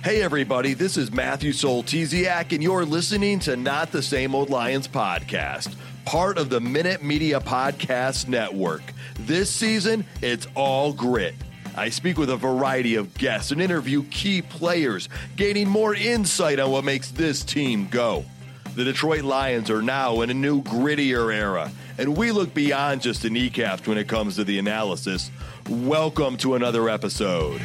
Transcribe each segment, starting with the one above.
Hey everybody, this is Matthew Soltesiak, and you're listening to Not the Same Old Lions podcast, part of the Minute Media Podcast Network. This season, it's all grit. I speak with a variety of guests and interview key players, gaining more insight on what makes this team go. The Detroit Lions are now in a new, grittier era, and we look beyond just the kneecaps when it comes to the analysis. Welcome to another episode.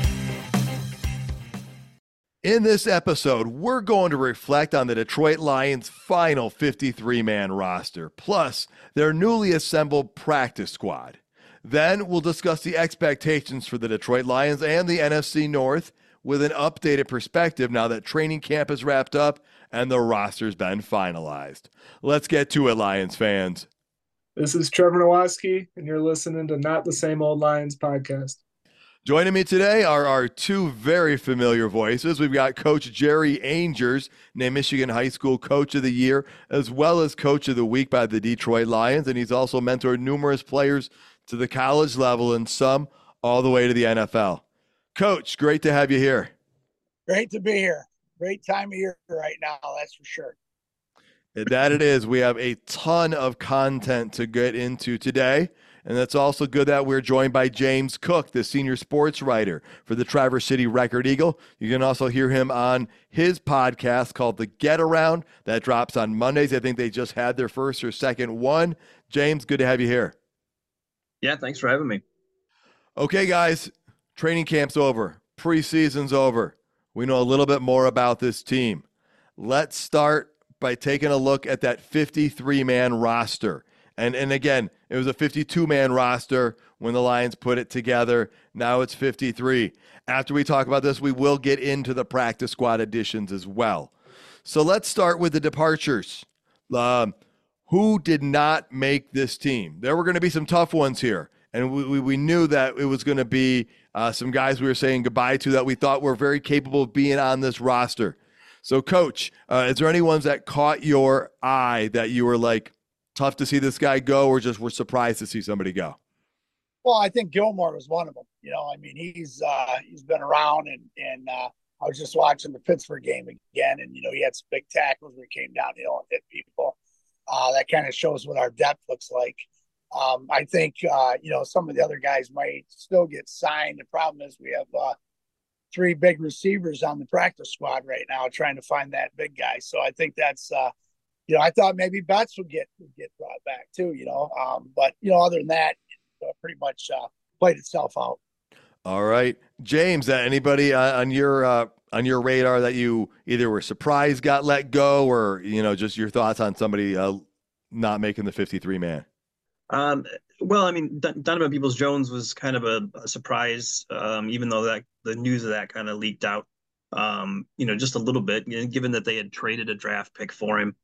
In this episode, we're going to reflect on the Detroit Lions' final 53-man roster, plus their newly assembled practice squad. Then we'll discuss the expectations for the Detroit Lions and the NFC North with an updated perspective now that training camp is wrapped up and the roster's been finalized. Let's get to it, Lions fans. This is Trevor Nowaski, and you're listening to Not the Same Old Lions podcast. Joining me today are our two very familiar voices. We've got Coach Jerry Angers, named Michigan High School Coach of the Year, as well as Coach of the Week by the Detroit Lions, and he's also mentored numerous players to the college level and some all the way to the NFL. Coach, great to have you here. Great to be here. Great time of year right now, that's for sure. And that it is. We have a ton of content to get into today. And it's also good that we're joined by James Cook, the senior sports writer for the Traverse City Record Eagle. You can also hear him on his podcast called The Get Around that drops on Mondays. I think they just had their first or second one. James, good to have you here. Yeah, thanks for having me. Okay, guys, training camp's over. Preseason's over. We know a little bit more about this team. Let's start by taking a look at that 53-man roster. And again, it was a 52-man roster when the Lions put it together. Now it's 53. After we talk about this, we will get into the practice squad additions as well. So let's start with the departures. Who did not make this team? There were going to be some tough ones here. And we knew that it was going to be some guys we were saying goodbye to that we thought were very capable of being on this roster. So, Coach, is there any ones that caught your eye that you were like, tough to see this guy go, or just were surprised to see somebody go? Well, I think Gilmore was one of them. You know, I mean, he's been around, and I was just watching the Pittsburgh game again, and, you know, he had some big tackles where he came downhill and hit people. That kind of shows what our depth looks like. I think, you know, some of the other guys might still get signed. The problem is we have three big receivers on the practice squad right now trying to find that big guy. So I think that's you know, I thought maybe Betts would get brought back too, you know. But, you know, other than that, pretty much played itself out. All right. James, anybody on your radar that you either were surprised got let go, or, you know, just your thoughts on somebody not making the 53-man? Well, I mean, Donovan Peoples-Jones was kind of a surprise, even though that the news of that kind of leaked out, you know, just a little bit, you know, given that they had traded a draft pick for him.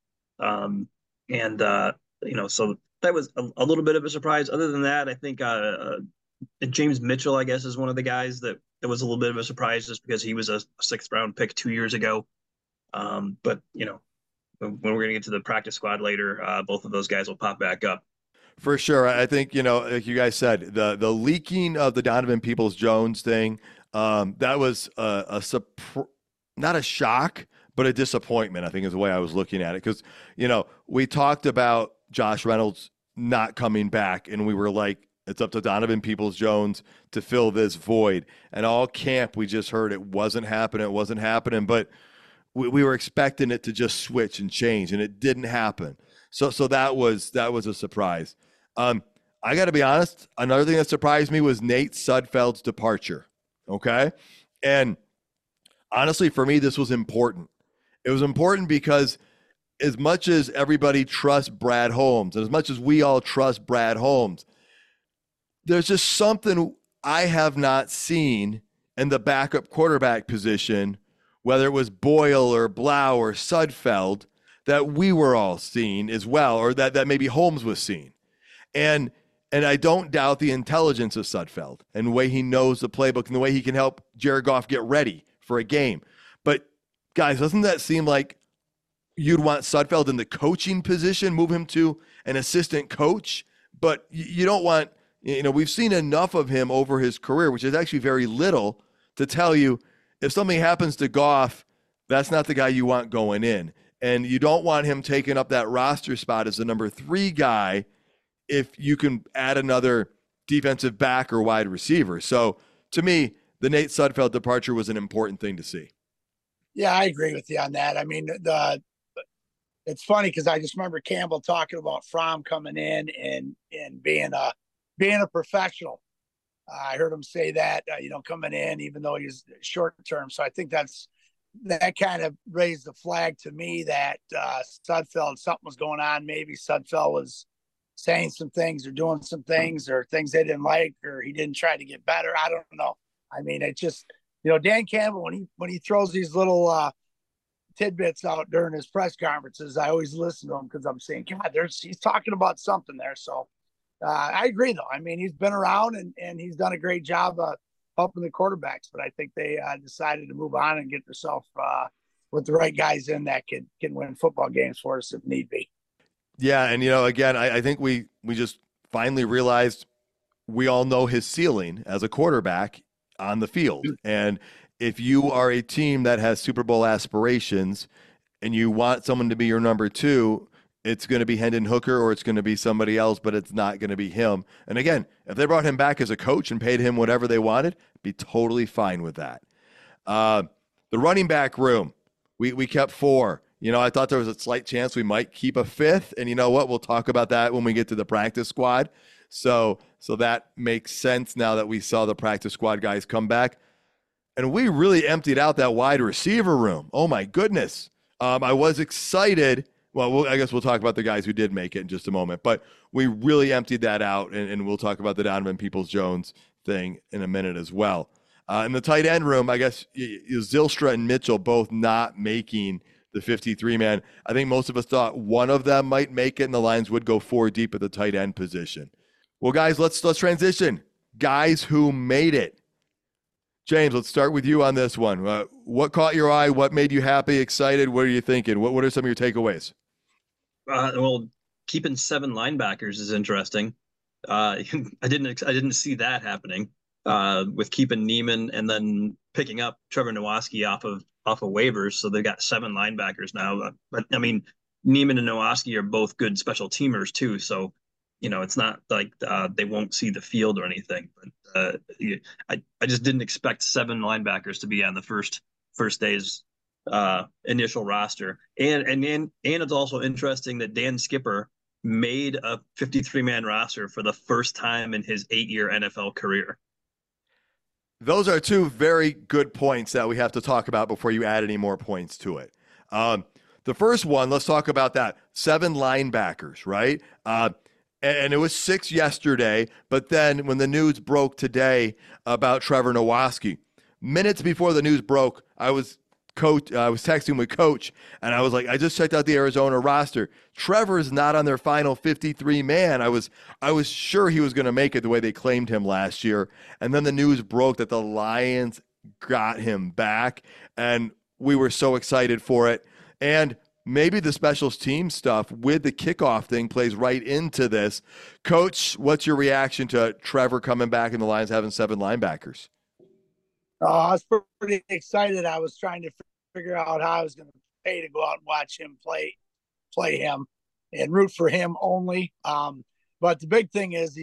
You know, so that was a little bit of a surprise. Other than that, I think James Mitchell, I guess, is one of the guys that was a little bit of a surprise just because he was a 6th round pick 2 years ago. But, you know, when we're going to get to the practice squad later, both of those guys will pop back up. For sure. I think, you know, like you guys said, the leaking of the Donovan Peoples-Jones thing, that was not a shock, but a disappointment, I think, is the way I was looking at it. Because, you know, we talked about Josh Reynolds not coming back, and we were like, it's up to Donovan Peoples-Jones to fill this void. And all camp, we just heard it wasn't happening. But we were expecting it to just switch and change, and it didn't happen. So that was a surprise. I got to be honest, another thing that surprised me was Nate Sudfeld's departure, okay? And honestly, for me, this was important. It was important because as much as everybody trusts Brad Holmes, and as much as we all trust Brad Holmes, there's just something I have not seen in the backup quarterback position, whether it was Boyle or Blau or Sudfeld, that we were all seeing as well, or that maybe Holmes was seeing. And I don't doubt the intelligence of Sudfeld and the way he knows the playbook and the way he can help Jared Goff get ready for a game. But guys, doesn't that seem like you'd want Sudfeld in the coaching position, move him to an assistant coach? But you don't want, you know, we've seen enough of him over his career, which is actually very little, to tell you if something happens to Goff, that's not the guy you want going in. And you don't want him taking up that roster spot as the number 3 guy if you can add another defensive back or wide receiver. So to me, the Nate Sudfeld departure was an important thing to see. Yeah, I agree with you on that. I mean, it's funny because I just remember Campbell talking about Fromm coming in and being a professional. I heard him say that, coming in, even though he's short term. So I think that kind of raised the flag to me that Sudfeld, something was going on. Maybe Sudfeld was saying some things or doing some things or things they didn't like, or he didn't try to get better. I don't know. I mean, it just, Dan Campbell, when he throws these little tidbits out during his press conferences, I always listen to him because I'm saying, God, he's talking about something there. So I agree, though. I mean, he's been around and he's done a great job helping the quarterbacks, but I think they decided to move on and get themselves with the right guys in that can win football games for us if need be. Yeah, and again, I think we just finally realized we all know his ceiling as a quarterback on the field. And if you are a team that has Super Bowl aspirations and you want someone to be your number 2, it's going to be Hendon Hooker or it's going to be somebody else, but it's not going to be him. And again, if they brought him back as a coach and paid him whatever they wanted, be totally fine with that. The running back room, we kept 4. I thought there was a slight chance we might keep a 5th, and you know what? We'll talk about that when we get to the practice squad. So that makes sense now that we saw the practice squad guys come back. And we really emptied out that wide receiver room. Oh, my goodness. I was excited. Well, I guess we'll talk about the guys who did make it in just a moment. But we really emptied that out, and we'll talk about the Donovan Peoples-Jones thing in a minute as well. In the tight end room, I guess Zylstra and Mitchell both not making the 53-man. I think most of us thought one of them might make it, and the Lions would go 4 deep at the tight end position. Well, guys, let's transition. Guys who made it. James, let's start with you on this one. What caught your eye? What made you happy, excited? What are you thinking? What are some of your takeaways? Well, keeping 7 linebackers is interesting. I didn't see that happening with keeping Neiman and then picking up Trevor Nowaski off of waivers. So they've got 7 linebackers now. But I mean, Neiman and Nowaski are both good special teamers too. So it's not like they won't see the field or anything. But I just didn't expect 7 linebackers to be on the first day's initial roster. And it's also interesting that Dan Skipper made a 53-man roster for the first time in his 8-year NFL career. Those are 2 very good points that we have to talk about before you add any more points to it. The first one, let's talk about that. 7 linebackers, right? And it was 6 yesterday, but then when the news broke today about Trevor Nowaski, minutes before the news broke, I was texting with Coach, and I was like, I just checked out the Arizona roster. Trevor's not on their final 53-man. I was sure he was going to make it the way they claimed him last year. And then the news broke that the Lions got him back, and we were so excited for it. And maybe the special team stuff with the kickoff thing plays right into this. Coach, what's your reaction to Trevor coming back and the Lions having 7 linebackers? I was pretty excited. I was trying to figure out how I was going to pay to go out and watch him play him and root for him only. But the big thing is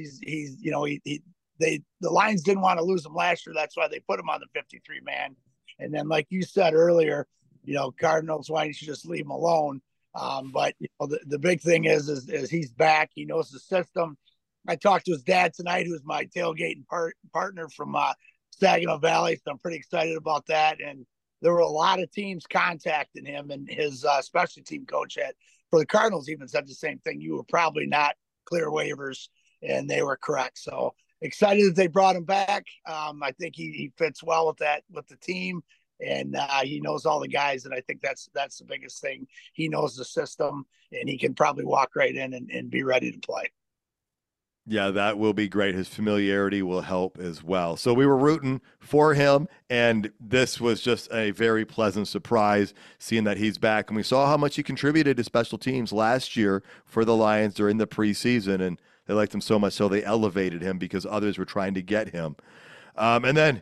the Lions didn't want to lose him last year. That's why they put him on the 53-man. And then, like you said earlier, Cardinals, why don't you just leave him alone? But the big thing is he's back. He knows the system. I talked to his dad tonight, who's my tailgating partner from Saginaw Valley. So I'm pretty excited about that. And there were a lot of teams contacting him, and his special team coach for the Cardinals even said the same thing. You were probably not clear waivers, and they were correct. So excited that they brought him back. I think he fits well with the team, and he knows all the guys. And I think that's the biggest thing. He knows the system, and he can probably walk right in and be ready to play. Yeah, that will be great. His familiarity will help as well. So we were rooting for him, and this was just a very pleasant surprise seeing that he's back. And we saw how much he contributed to special teams last year for the Lions during the preseason, and they liked him so much so they elevated him because others were trying to get him. And then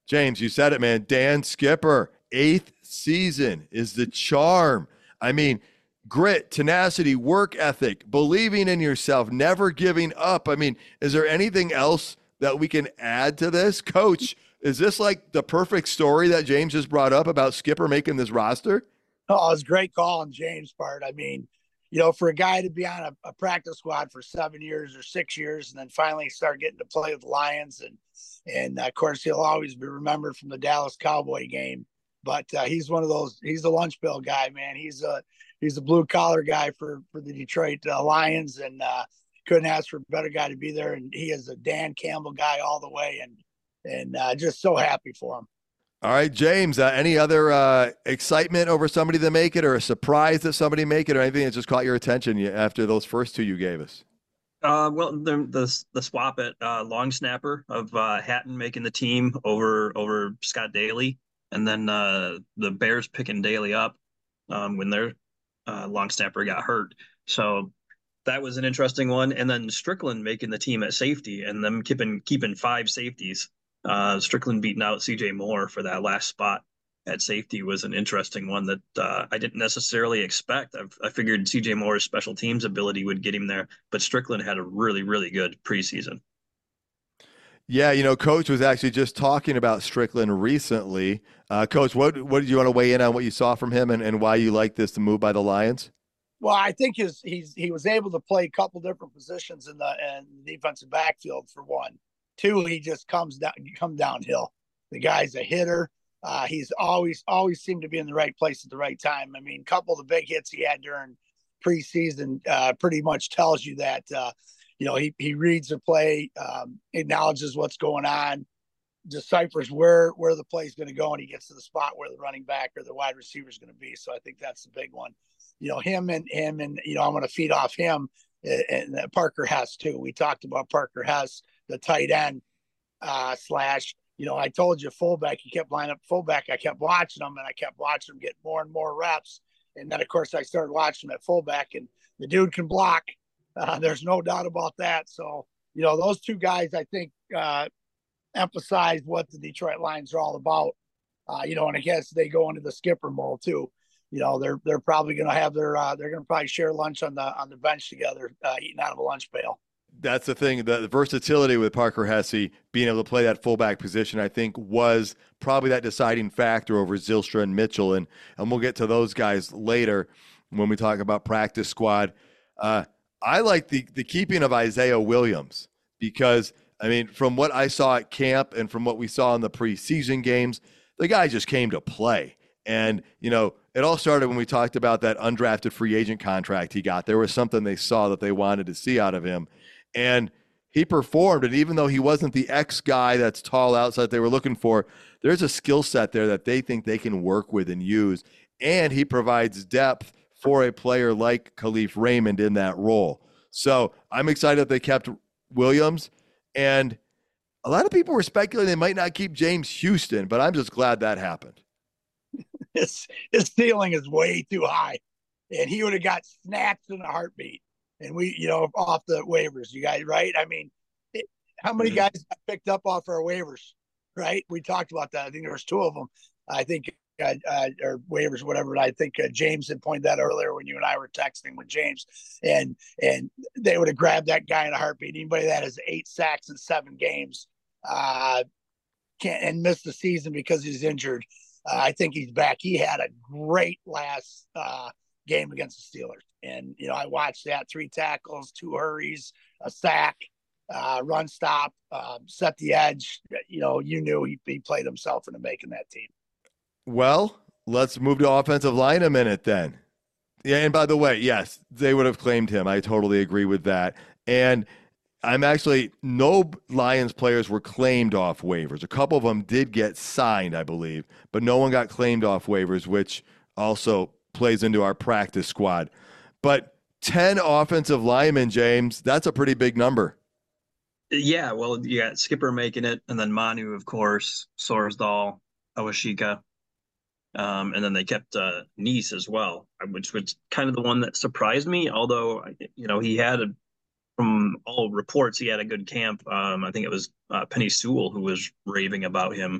James, you said it, man. Dan Skipper, 8th season is the charm. I mean, grit, tenacity, work ethic, believing in yourself, never giving up. I mean, is there anything else that we can add to this? Coach, is this like the perfect story that James just brought up about Skipper making this roster? Oh, it was a great call on James' part. I mean, for a guy to be on a practice squad for 7 years or 6 years, and then finally start getting to play with the Lions, and of course he'll always be remembered from the Dallas Cowboy game. But he's one of those. He's a lunch bill guy, man. He's a blue collar guy for the Detroit Lions, and couldn't ask for a better guy to be there. And he is a Dan Campbell guy all the way, and just so happy for him. All right, James, any other excitement over somebody to make it, or a surprise that somebody make it, or anything that just caught your attention after those first two you gave us? Well, the swap at long snapper of Hatton making the team over Scott Daly, and then the Bears picking Daly up when their long snapper got hurt. So that was an interesting one. And then Strickland making the team at safety, and them keeping 5 safeties. Strickland beating out CJ Moore for that last spot at safety was an interesting one that I didn't necessarily expect. I figured CJ Moore's special teams ability would get him there, but Strickland had a really, really good preseason. Yeah, Coach was actually just talking about Strickland recently. Coach, what did you want to weigh in on what you saw from him and why you like this to move by the Lions? Well, I think he was able to play a couple different positions in the defensive backfield for one. 2, he just come downhill. The guy's a hitter. He's always seemed to be in the right place at the right time. I mean, a couple of the big hits he had during preseason pretty much tells you that he reads the play, acknowledges what's going on, deciphers where the play is going to go, and he gets to the spot where the running back or the wide receiver is going to be. So I think that's the big one. Him and I'm going to feed off him, and Parker Hess too. We talked about Parker Hess, the tight end slash. I told you fullback. He kept lining up fullback. I kept watching him, and I kept watching him get more and more reps. And then, of course, I started watching him at fullback, and the dude can block. There's no doubt about that. So, those 2 guys, I think, emphasize what the Detroit Lions are all about. And I guess they go into the Skipper mold too. They're probably going to have they're going to probably share lunch on the bench together, eating out of a lunch pail. That's the thing. The versatility with Parker Hesse being able to play that fullback position, I think, was probably that deciding factor over Zylstra and Mitchell. And we'll get to those guys later when we talk about practice squad. I like the keeping of Isaiah Williams because, I mean, from what I saw at camp and from what we saw in the preseason games, the guy just came to play. And, it all started when we talked about that undrafted free agent contract he got. There was something they saw that they wanted to see out of him. And he performed. And even though he wasn't the X guy that's tall outside they were looking for, there's a skill set there that they think they can work with and use. And he provides depth for a player like Khalif Raymond in that role. So I'm excited that they kept Williams. And a lot of people were speculating they might not keep James Houston, but I'm just glad that happened. His ceiling is way too high, and he would have got snatched in a heartbeat. And we, off the waivers, you guys, right? I mean, how many guys got picked up off our waivers, right? We talked about that. I think there was 2 of them. I think, or waivers, whatever. I think James had pointed that earlier when you and I were texting with James, and they would have grabbed that guy in a heartbeat. Anybody that has 8 sacks in 7 games can't and missed the season because he's injured. I think he's back. He had a great last game against the Steelers. And, I watched that 3 tackles, 2 hurries, a sack, run stop, set the edge. You knew he played himself into making that team. Well, let's move to offensive line a minute then. Yeah, and by the way, yes, they would have claimed him. I totally agree with that. And no Lions players were claimed off waivers. A couple of them did get signed, I believe, but no one got claimed off waivers, which also plays into our practice squad. But 10 offensive linemen, James, that's a pretty big number. Yeah, well, you got Skipper making it, and then Manu, of course, Sorsdal, Awashika, and then they kept Nice as well, which was kind of the one that surprised me. Although, he had from all reports, he had a good camp. I think it was Penny Sewell who was raving about him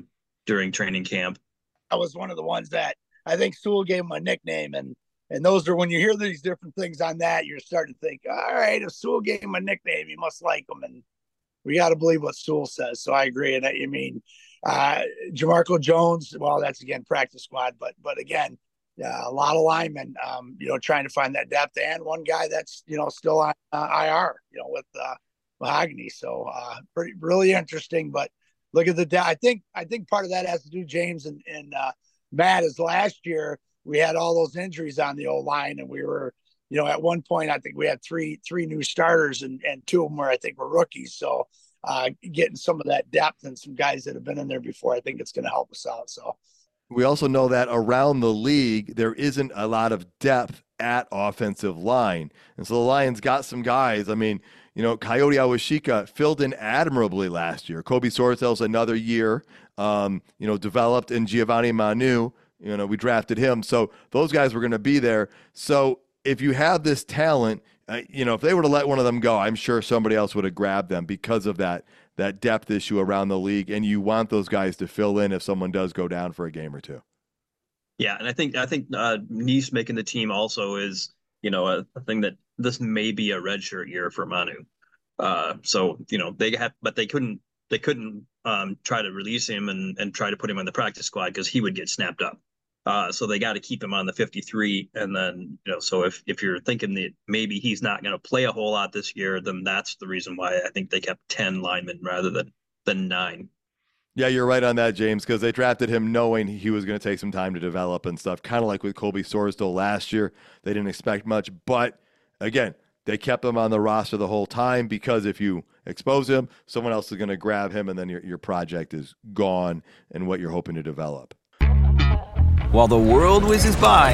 during training camp. I was one of the ones that I think Sewell gave him a nickname, and those are when you hear these different things on that, you're starting to think, all right, if Sewell gave him a nickname, he must like him, and we got to believe what Sewell says. So I agree. And I mean, Jamarco Jones, well, that's again practice squad, but again, a lot of linemen, trying to find that depth, and one guy that's still on IR, with Mahogany. So really interesting. But look at the depth. I think part of that has to do, James and Matt, is last year we had all those injuries on the old line, and we were, at one point I think we had three new starters, and two of them I think were rookies. So getting some of that depth and some guys that have been in there before, I think it's going to help us out. So we also know that around the league, there isn't a lot of depth at offensive line. And so the Lions got some guys. I mean, Coyote Awashika filled in admirably last year. Kobe Sorzel's another year, developed, and Giovanni Manu, we drafted him. So those guys were going to be there. So if you have this talent, if they were to let one of them go, I'm sure somebody else would have grabbed them because of that depth issue around the league, and you want those guys to fill in if someone does go down for a game or two. Yeah, and I think Nice making the team also is a thing that this may be a redshirt year for Manu. So they couldn't try to release him and try to put him on the practice squad because he would get snapped up. So they got to keep him on the 53, and then so if you're thinking that maybe he's not going to play a whole lot this year, then that's the reason why I think they kept 10 linemen rather than 9. Yeah, you're right on that, James, because they drafted him knowing he was going to take some time to develop and stuff, kind of like with Kobe Sorsdal last year. They didn't expect much, but again, they kept him on the roster the whole time because if you expose him, someone else is going to grab him, and then your project is gone and what you're hoping to develop. While the world whizzes by,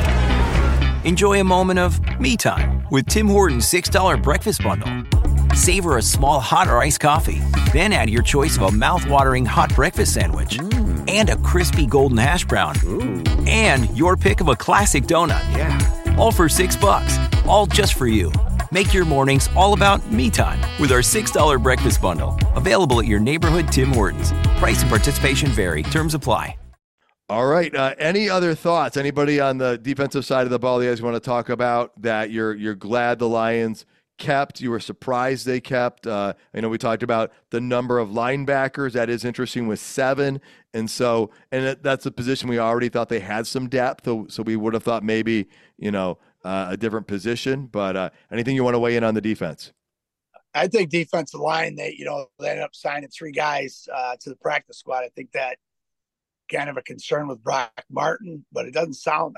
enjoy a moment of me time with Tim Hortons $6 breakfast bundle. Savor a small hot or iced coffee, then add your choice of a mouth-watering hot breakfast sandwich and a crispy golden hash brown. Ooh. And your pick of a classic donut. Yeah. All for $6, all just for you. Make your mornings all about me time with our $6 breakfast bundle. Available at your neighborhood Tim Hortons. Price and participation vary. Terms apply. All right. Any other thoughts? Anybody on the defensive side of the ball you guys want to talk about that you're glad the Lions kept? You were surprised they kept? We talked about the number of linebackers. That is interesting with 7. And so, that's a position we already thought they had some depth. So we would have thought maybe, a different position. But anything you want to weigh in on the defense? I think defensive line, they ended up signing 3 guys to the practice squad. I think that kind of a concern with Brock Martin, but it doesn't sound,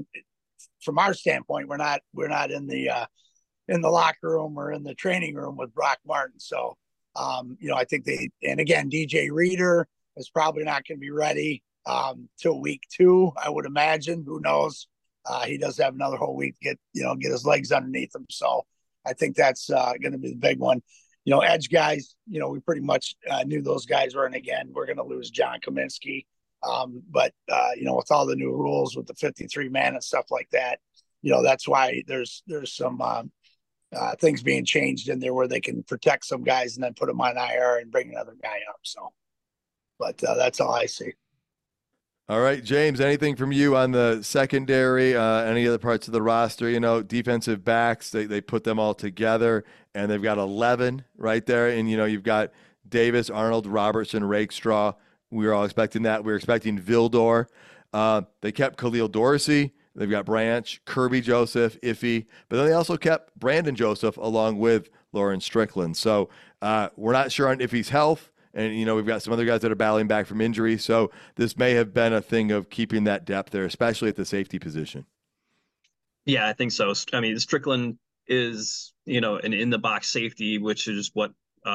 from our standpoint, we're not in the locker room or in the training room with Brock Martin. So, I think and again, DJ Reader is probably not going to be ready till week 2, I would imagine. Who knows? He does have another whole week to get his legs underneath him. So I think that's going to be the big one. Edge guys, we pretty much knew those guys were, and again, we're going to lose John Kaminsky. But with all the new rules with the 53 man and stuff like that, that's why there's some things being changed in there where they can protect some guys and then put them on IR and bring another guy up. So, but that's all I see. All right, James, anything from you on the secondary, any other parts of the roster? Defensive backs, they put them all together, and they've got 11 right there. And, you've got Davis, Arnold, Robertson, Rakestraw. We were all expecting that. We were expecting Vildor. They kept Khalil Dorsey. They've got Branch, Kirby Joseph, Iffy. But then they also kept Brandon Joseph along with Lauren Strickland. So we're not sure on Iffy's health. And, we've got some other guys that are battling back from injury. So this may have been a thing of keeping that depth there, especially at the safety position. Yeah, I think so. Strickland is, an in-the-box safety, which is what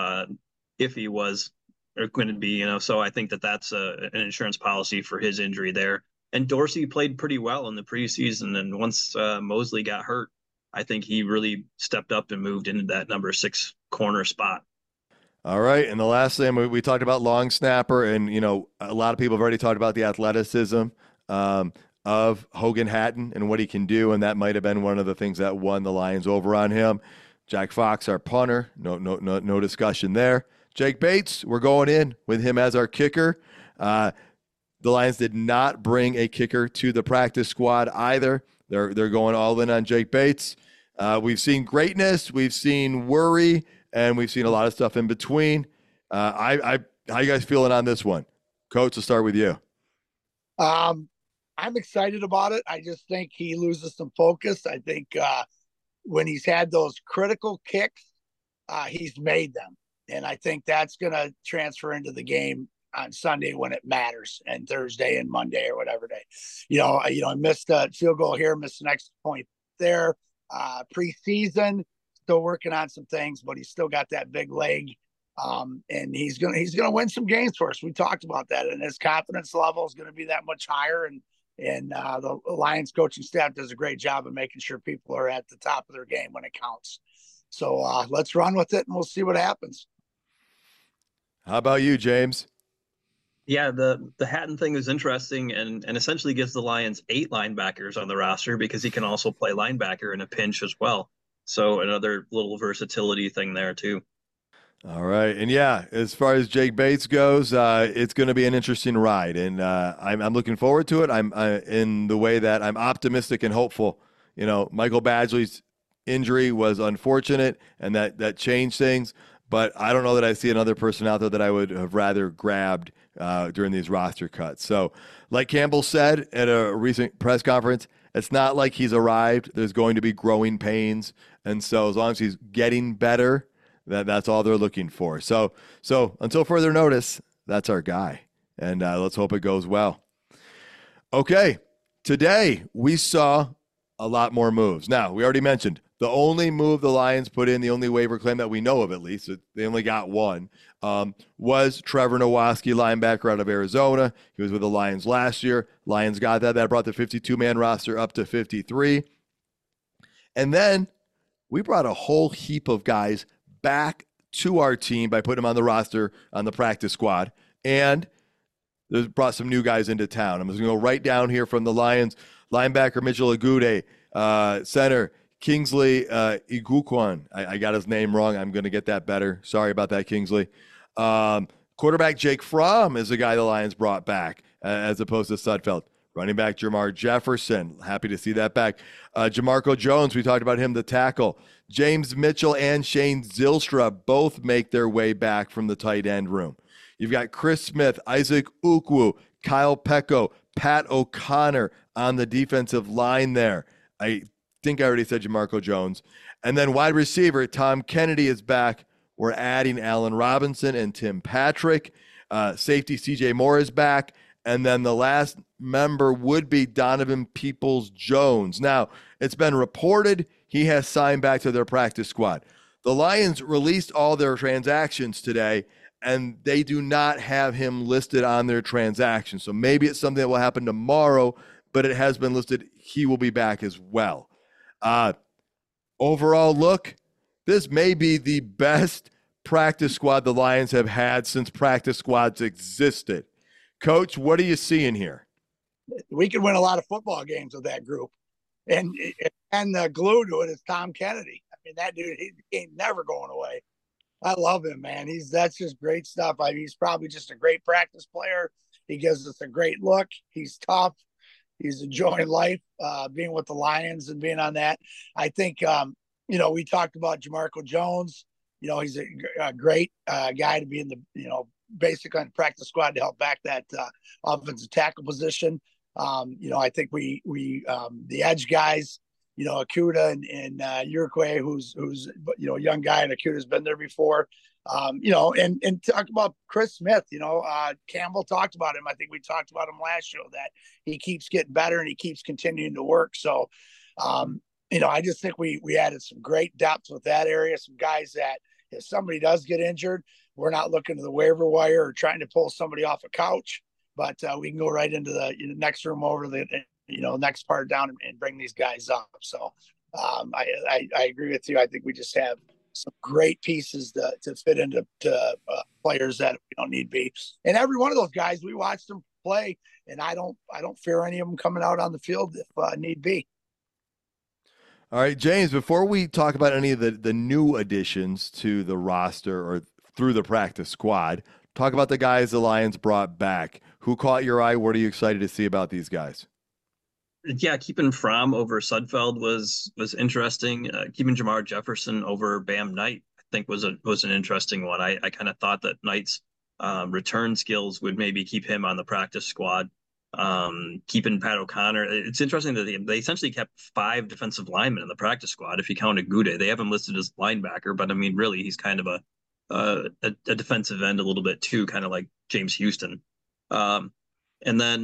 Iffy was or going to be, so I think that's an insurance policy for his injury there. And Dorsey played pretty well in the preseason, and once Mosley got hurt, I think he really stepped up and moved into that number 6 corner spot. All right, and the last thing, we talked about long snapper, and, a lot of people have already talked about the athleticism of Hogan Hatton and what he can do, and that might have been one of the things that won the Lions over on him. Jack Fox, our punter, no discussion there. Jake Bates, we're going in with him as our kicker. The Lions did not bring a kicker to the practice squad either. They're going all in on Jake Bates. We've seen greatness, we've seen worry, and we've seen a lot of stuff in between. How you guys feeling on this one? Coach, to start with you. I'm excited about it. I just think he loses some focus. I think when he's had those critical kicks, he's made them. And I think that's going to transfer into the game on Sunday when it matters, and Thursday and Monday or whatever day. I missed a field goal here, missed the next point there. Preseason, still working on some things, but he's still got that big leg. And he's gonna win some games for us. We talked about that, and his confidence level is going to be that much higher. And the Lions coaching staff does a great job of making sure people are at the top of their game when it counts. So let's run with it, and we'll see what happens. How about you, James? Yeah, the Hatton thing is interesting and essentially gives the Lions 8 linebackers on the roster because he can also play linebacker in a pinch as well. So another little versatility thing there too. All right. And yeah, as far as Jake Bates goes, it's going to be an interesting ride, and I'm looking forward to it. I'm in the way that I'm optimistic and hopeful. Michael Badgley's injury was unfortunate, and that changed things, but I don't know that I see another person out there that I would have rather grabbed during these roster cuts. So like Campbell said at a recent press conference, it's not like he's arrived. There's going to be growing pains. And so as long as he's getting better, that's all they're looking for. So until further notice, that's our guy. And let's hope it goes well. Okay, today we saw a lot more moves. Now, we already mentioned the only move the Lions put in, the only waiver claim that we know of at least, they only got one, was Trevor Nowaske, linebacker out of Arizona. He was with the Lions last year. Lions got that. That brought the 52-man roster up to 53. And then we brought a whole heap of guys back to our team by putting them on the roster on the practice squad. And they brought some new guys into town. I'm just going to go right down here from the Lions. Linebacker Mitchell Agude, center Kingsley Igukwan. I got his name wrong. I'm going to get that better. Sorry about that, Kingsley. Quarterback Jake Fromm is the guy the Lions brought back as opposed to Sudfeld. Running back Jermar Jefferson. Happy to see that back. Jamarco Jones, we talked about him, the tackle. James Mitchell and Shane Zylstra both make their way back from the tight end room. You've got Chris Smith, Isaac Ukwu, Kyle Pecco, Pat O'Connor on the defensive line there. I think I already said Jamarco Jones. And then wide receiver, Tom Kennedy is back. We're adding Allen Robinson and Tim Patrick. Safety, CJ Moore is back. And then the last member would be Donovan Peoples-Jones. Now, it's been reported he has signed back to their practice squad. The Lions released all their transactions today, and they do not have him listed on their transactions. So maybe it's something that will happen tomorrow, but it has been listed. He will be back as well. Overall look, this may be the best practice squad the Lions have had since practice squads existed. Coach, what are you seeing here? We could win a lot of football games with that group. And the glue to it is Tom Kennedy. I mean, that dude, he ain't never going away. I love him, man. That's just great stuff. I mean, he's probably just a great practice player. He gives us a great look. He's tough. He's enjoying life, being with the Lions and being on that. I think, we talked about Jamarco Jones. He's a great guy to be in the, basically on the practice squad to help back that offensive tackle position. I think we the edge guys, Akuda and Uruguay, who's a young guy, and Akuda's been there before. And talk about Chris Smith. Campbell talked about him. I think we talked about him last show that he keeps getting better and he keeps continuing to work. So, I just think we added some great depth with that area. Some guys that if somebody does get injured, we're not looking to the waiver wire or trying to pull somebody off a couch, but we can go right into the next room over the next part down and bring these guys up. So I agree with you. I think we just have some great pieces to fit into players that we don't need be. And every one of those guys, we watched them play, and I don't fear any of them coming out on the field if need be. All right, James, before we talk about any of the new additions to the roster or through the practice squad, talk about the guys the Lions brought back. Who caught your eye? What are you excited to see about these guys? Yeah, keeping Fromm over Sudfeld was interesting. Keeping Jamar Jefferson over Bam Knight, I think was an interesting one. I kind of thought that Knight's return skills would maybe keep him on the practice squad. Keeping Pat O'Connor, it's interesting that they essentially kept 5 defensive linemen in the practice squad. If you count Agude, they have him listed as linebacker, but I mean, really, he's kind of a defensive end a little bit too, kind of like James Houston. And then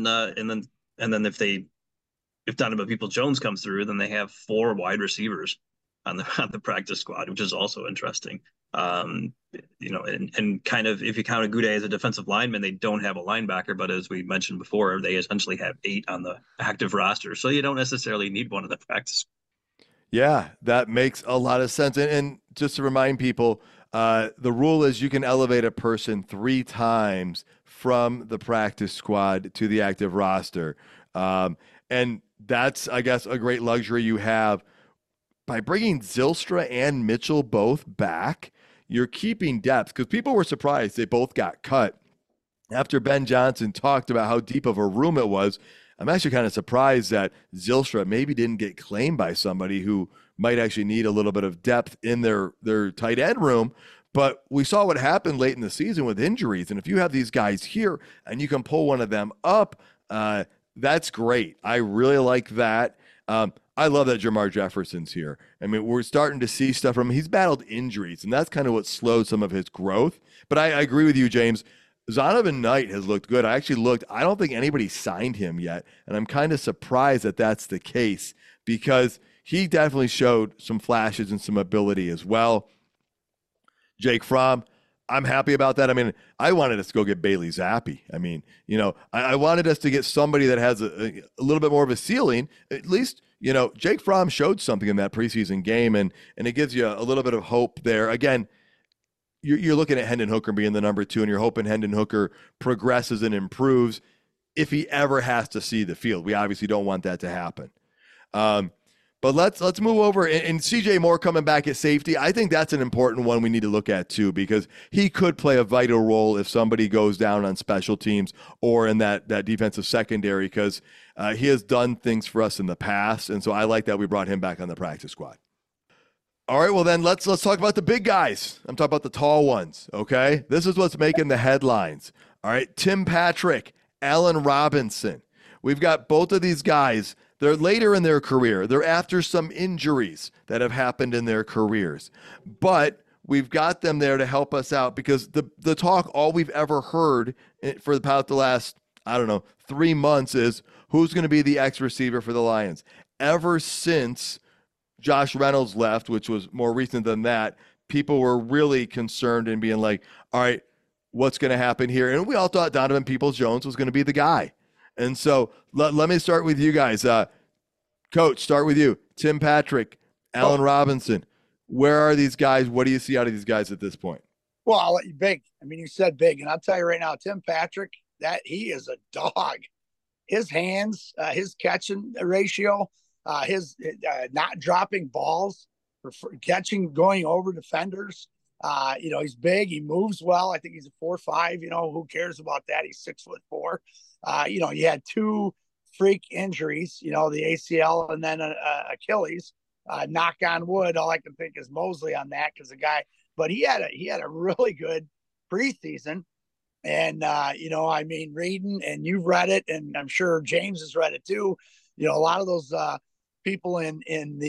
if Donovan Peoples-Jones comes through, then they have 4 wide receivers on the practice squad, which is also interesting. And kind of if you count Agude as a defensive lineman, they don't have a linebacker, but as we mentioned before, they essentially have 8 on the active roster, so you don't necessarily need one of the practice. Yeah, that makes a lot of sense. And just to remind people, the rule is you can elevate a person 3 times from the practice squad to the active roster. And that's, I guess, a great luxury you have. By bringing Zylstra and Mitchell both back, you're keeping depth, because people were surprised they both got cut. After Ben Johnson talked about how deep of a room it was, I'm actually kind of surprised that Zylstra maybe didn't get claimed by somebody who might actually need a little bit of depth in their tight end room. But we saw what happened late in the season with injuries. And if you have these guys here and you can pull one of them up, that's great. I really like that. I love that Jamar Jefferson's here. I mean, we're starting to see stuff from him. He's battled injuries, and that's kind of what slowed some of his growth. But I agree with you, James. Zonovan Knight has looked good. I don't think anybody signed him yet, and I'm kind of surprised that that's the case, because he definitely showed some flashes and some ability as well. Jake Fromm, I'm happy about that. I mean, I wanted us to go get Bailey Zappi. I mean, I wanted us to get somebody that has a little bit more of a ceiling. At least, Jake Fromm showed something in that preseason game, and it gives you a little bit of hope there. Again, you're looking at Hendon Hooker being the number 2, and you're hoping Hendon Hooker progresses and improves if he ever has to see the field. We obviously don't want that to happen. But let's move over, and CJ Moore coming back at safety. I think that's an important one we need to look at too, because he could play a vital role if somebody goes down on special teams or in that defensive secondary, because he has done things for us in the past, and so I like that we brought him back on the practice squad. All right, well then let's talk about the big guys. I'm talking about the tall ones, okay? This is what's making the headlines. All right, Tim Patrick, Allen Robinson. We've got both of these guys. They're later in their career. They're after some injuries that have happened in their careers. But we've got them there to help us out, because the talk, all we've ever heard for about the last, 3 months is who's going to be the X receiver for the Lions. Ever since Josh Reynolds left, which was more recent than that, people were really concerned and being like, all right, what's going to happen here? And we all thought Donovan Peoples-Jones was going to be the guy. And so let me start with you guys. Coach, start with you. Tim Patrick, Allen Robinson. Where are these guys? What do you see out of these guys at this point? Well, I'll let you big. I mean, you said big, and I'll tell you right now, Tim Patrick, that he is a dog. His hands, his catching ratio, his not dropping balls, for catching, going over defenders. He's big. He moves well. I think he's a 4.5. Who cares about that? He's 6'4". He had 2 freak injuries, the ACL and then Achilles. Knock on wood. All I can think is Mosley on that, because but he had a really good preseason. And, reading, and you've read it, and I'm sure James has read it too. A lot of those people in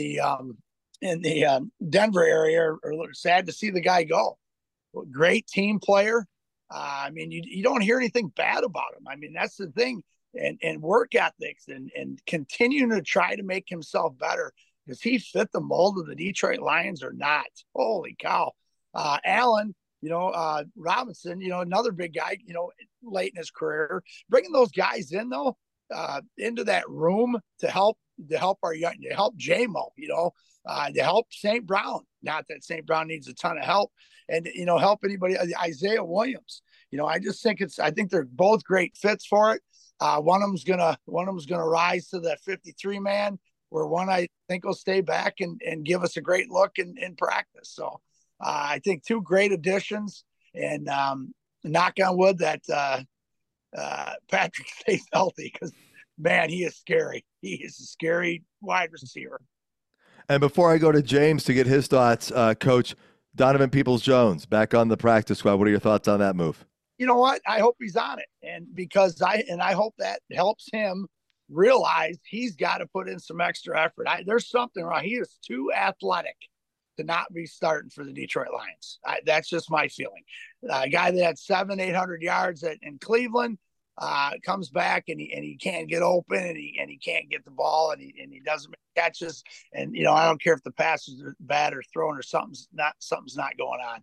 the Denver area are sad to see the guy go. Great team player. You don't hear anything bad about him. I mean, that's the thing. And work ethics and continuing to try to make himself better. Does he fit the mold of the Detroit Lions or not? Holy cow. Allen, Robinson, another big guy, late in his career. Bringing those guys in, though, into that room to help our young, to help JMO, to help St. Brown. Not that St. Brown needs a ton of help, and help anybody. Isaiah Williams. I think they're both great fits for it. One of them's gonna rise to that 53 man, where one I think will stay back and give us a great look in practice. So I think 2 great additions, and knock on wood that Patrick stays healthy, because, man, he is scary. He is a scary wide receiver. And before I go to James to get his thoughts, Coach, Donovan Peoples-Jones back on the practice squad. What are your thoughts on that move? You know what? I hope he's on it, and I hope that helps him realize he's got to put in some extra effort. There's something wrong. He is too athletic to not be starting for the Detroit Lions. That's just my feeling. A guy that had 700-800 yards in Cleveland comes back and he can't get open, and he can't get the ball, and he doesn't make catches. And I don't care if the passes are bad or thrown or something's not going on.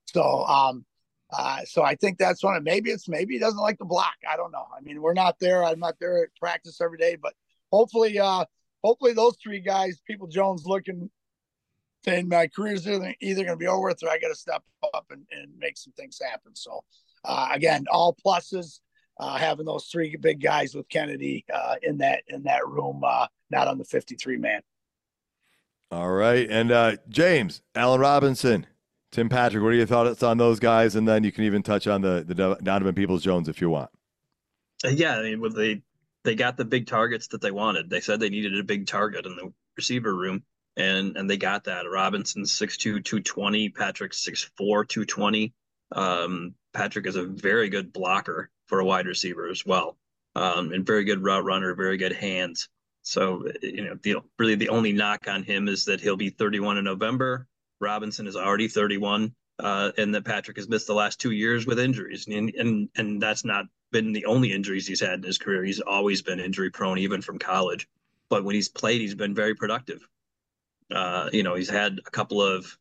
So I think that's one. Maybe he doesn't like the block. I don't know. I mean, we're not there. I'm not there at practice every day, but hopefully those three guys, Peoples-Jones, looking, saying my career's either going to be over with, or I got to step up and make some things happen. So again, all pluses, having those three big guys with Kennedy in that room, not on the 53 man. All right. And James, Allen Robinson, Tim Patrick, what are your thoughts on those guys? And then you can even touch on the Donovan Peoples-Jones if you want. Yeah, I mean, they got the big targets that they wanted. They said they needed a big target in the receiver room, and they got that. Robinson's 6'2", 220. Patrick's 6'4", 220. Patrick is a very good blocker for a wide receiver as well, and very good route runner, very good hands. So, really the only knock on him is that he'll be 31 in November. Robinson is already 31, and that Patrick has missed the last 2 years with injuries. And that's not been the only injuries he's had in his career. He's always been injury prone, even from college. But when he's played, he's been very productive. He's had a couple of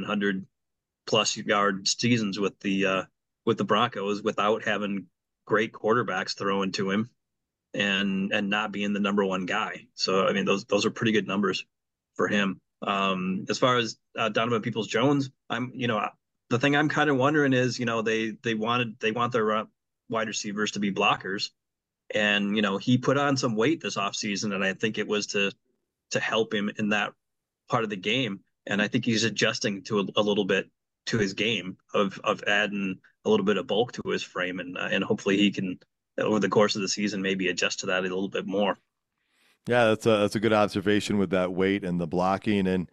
700+ yard seasons with the Broncos without having great quarterbacks throwing to him and not being the number one guy. So, I mean, those are pretty good numbers for him. As far as Donovan Peoples-Jones, the thing I'm kind of wondering is, they want their wide receivers to be blockers, and he put on some weight this offseason, and I think it was to help him in that part of the game, and I think he's adjusting to a little bit to his game of adding a little bit of bulk to his frame, and hopefully he can, over the course of the season, maybe adjust to that a little bit more. Yeah, that's a good observation with that weight and the blocking. And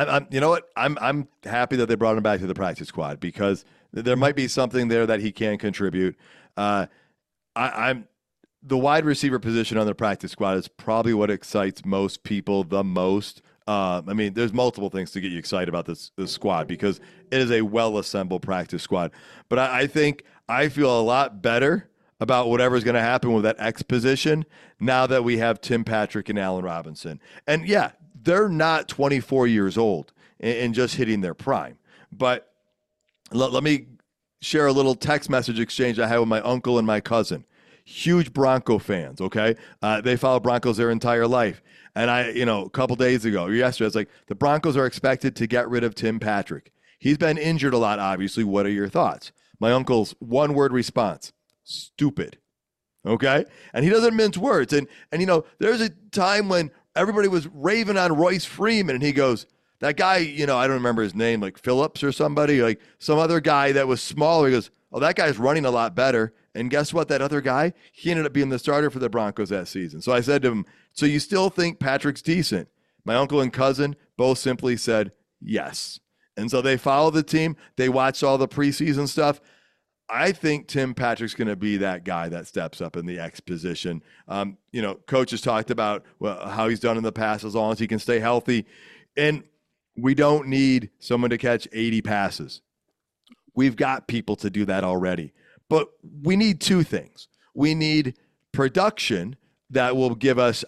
I'm happy that they brought him back to the practice squad, because there might be something there that he can contribute. I'm the wide receiver position on the practice squad is probably what excites most people the most. I mean, there's multiple things to get you excited about this squad, because it is a well-assembled practice squad. But I think I feel a lot better about whatever's going to happen with that X position now that we have Tim Patrick and Allen Robinson. And yeah, they're not 24 years old and just hitting their prime. But let me share a little text message exchange I had with my uncle and my cousin. Huge Bronco fans, okay? They follow Broncos their entire life. And a couple days ago, or yesterday, I was like, the Broncos are expected to get rid of Tim Patrick. He's been injured a lot, obviously. What are your thoughts? My uncle's one-word response: stupid. Okay? And he doesn't mince words. And there's a time when everybody was raving on Royce Freeman, and he goes, that guy, I don't remember his name, like Phillips or somebody, like some other guy that was smaller. He goes, oh, that guy's running a lot better. And guess what? That other guy, he ended up being the starter for the Broncos that season. So I said to him, so you still think Patrick's decent? My uncle and cousin both simply said yes. And so they followed the team. They watched all the preseason stuff. I think Tim Patrick's going to be that guy that steps up in the X position. Coach has talked about how he's done in the past, as long as he can stay healthy. And we don't need someone to catch 80 passes. We've got people to do that already. But we need two things. We need production that will give us,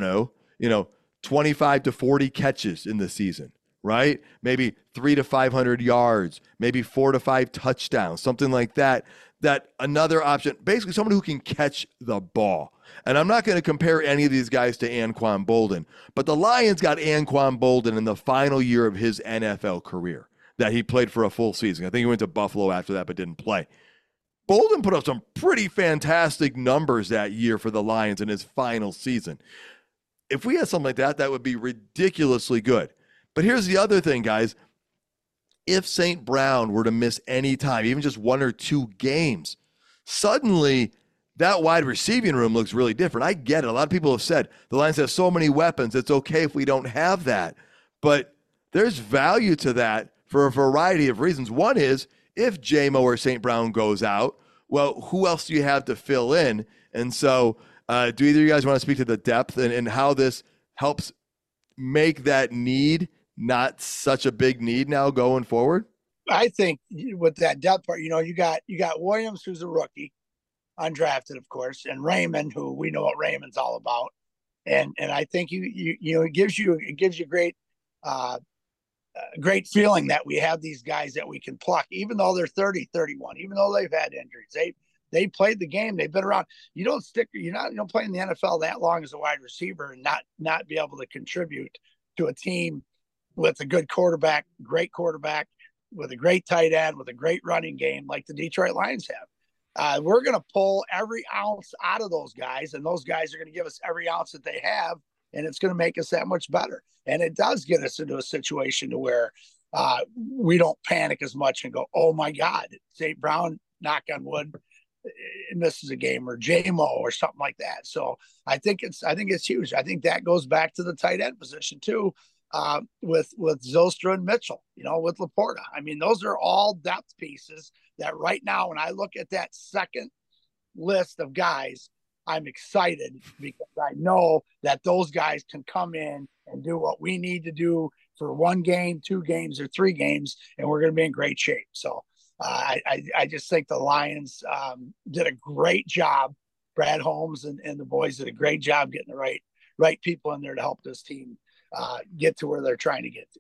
25 to 40 catches in the season, right? Maybe 300 to 500 yards, maybe 4 to 5 touchdowns, something like that. That another option, basically someone who can catch the ball. And I'm not going to compare any of these guys to Anquan Boldin, but the Lions got Anquan Boldin in the final year of his NFL career that he played for a full season. I think he went to Buffalo after that, but didn't play. Boldin put up some pretty fantastic numbers that year for the Lions in his final season. If we had something like that, that would be ridiculously good. But here's the other thing, guys. If St. Brown were to miss any time, even just 1 or 2 games, suddenly that wide receiving room looks really different. I get it. A lot of people have said the Lions have so many weapons. It's okay if we don't have that. But there's value to that for a variety of reasons. One is if J-Mo or St. Brown goes out, well, who else do you have to fill in? And so do either of you guys want to speak to the depth and how this helps make that need not such a big need now going forward? I think with that depth part, you got Williams, who's a rookie, undrafted, of course, and Raymond, who we know what Raymond's all about. And I think it gives you great feeling that we have these guys that we can pluck, even though they're 30, 31, even though they've had injuries. They played the game. They've been around. You don't play in the NFL that long as a wide receiver and not be able to contribute to a team with a good quarterback, great quarterback, with a great tight end, with a great running game like the Detroit Lions have. We're going to pull every ounce out of those guys, and those guys are going to give us every ounce that they have, and it's going to make us that much better. And it does get us into a situation to where we don't panic as much and go, oh my God, St. Brown, knock on wood, misses a game, or J-Mo or something like that. So I think it's huge. I think that goes back to the tight end position too, with Zylstra and Mitchell, with Laporta. I mean, those are all depth pieces that right now, when I look at that second list of guys, I'm excited because I know that those guys can come in and do what we need to do for one game, 2 games, or 3 games, and we're going to be in great shape. So I just think the Lions did a great job. Brad Holmes and the boys did a great job getting the right people in there to help this team get to where they're trying to get to.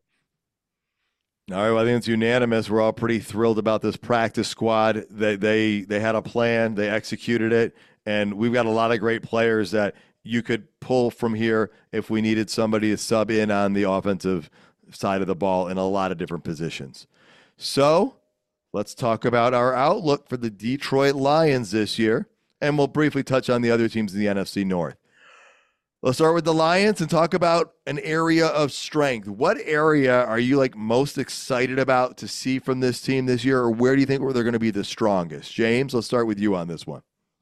All right, well, I think it's unanimous. We're all pretty thrilled about this practice squad. They had a plan, they executed it, and we've got a lot of great players that you could pull from here if we needed somebody to sub in on the offensive side of the ball in a lot of different positions. So let's talk about our outlook for the Detroit Lions this year, and we'll briefly touch on the other teams in the NFC North. Let's start with the Lions and talk about an area of strength. What area are you most excited about to see from this team this year, or where do you think they're going to be the strongest? James, let's start with you on this one.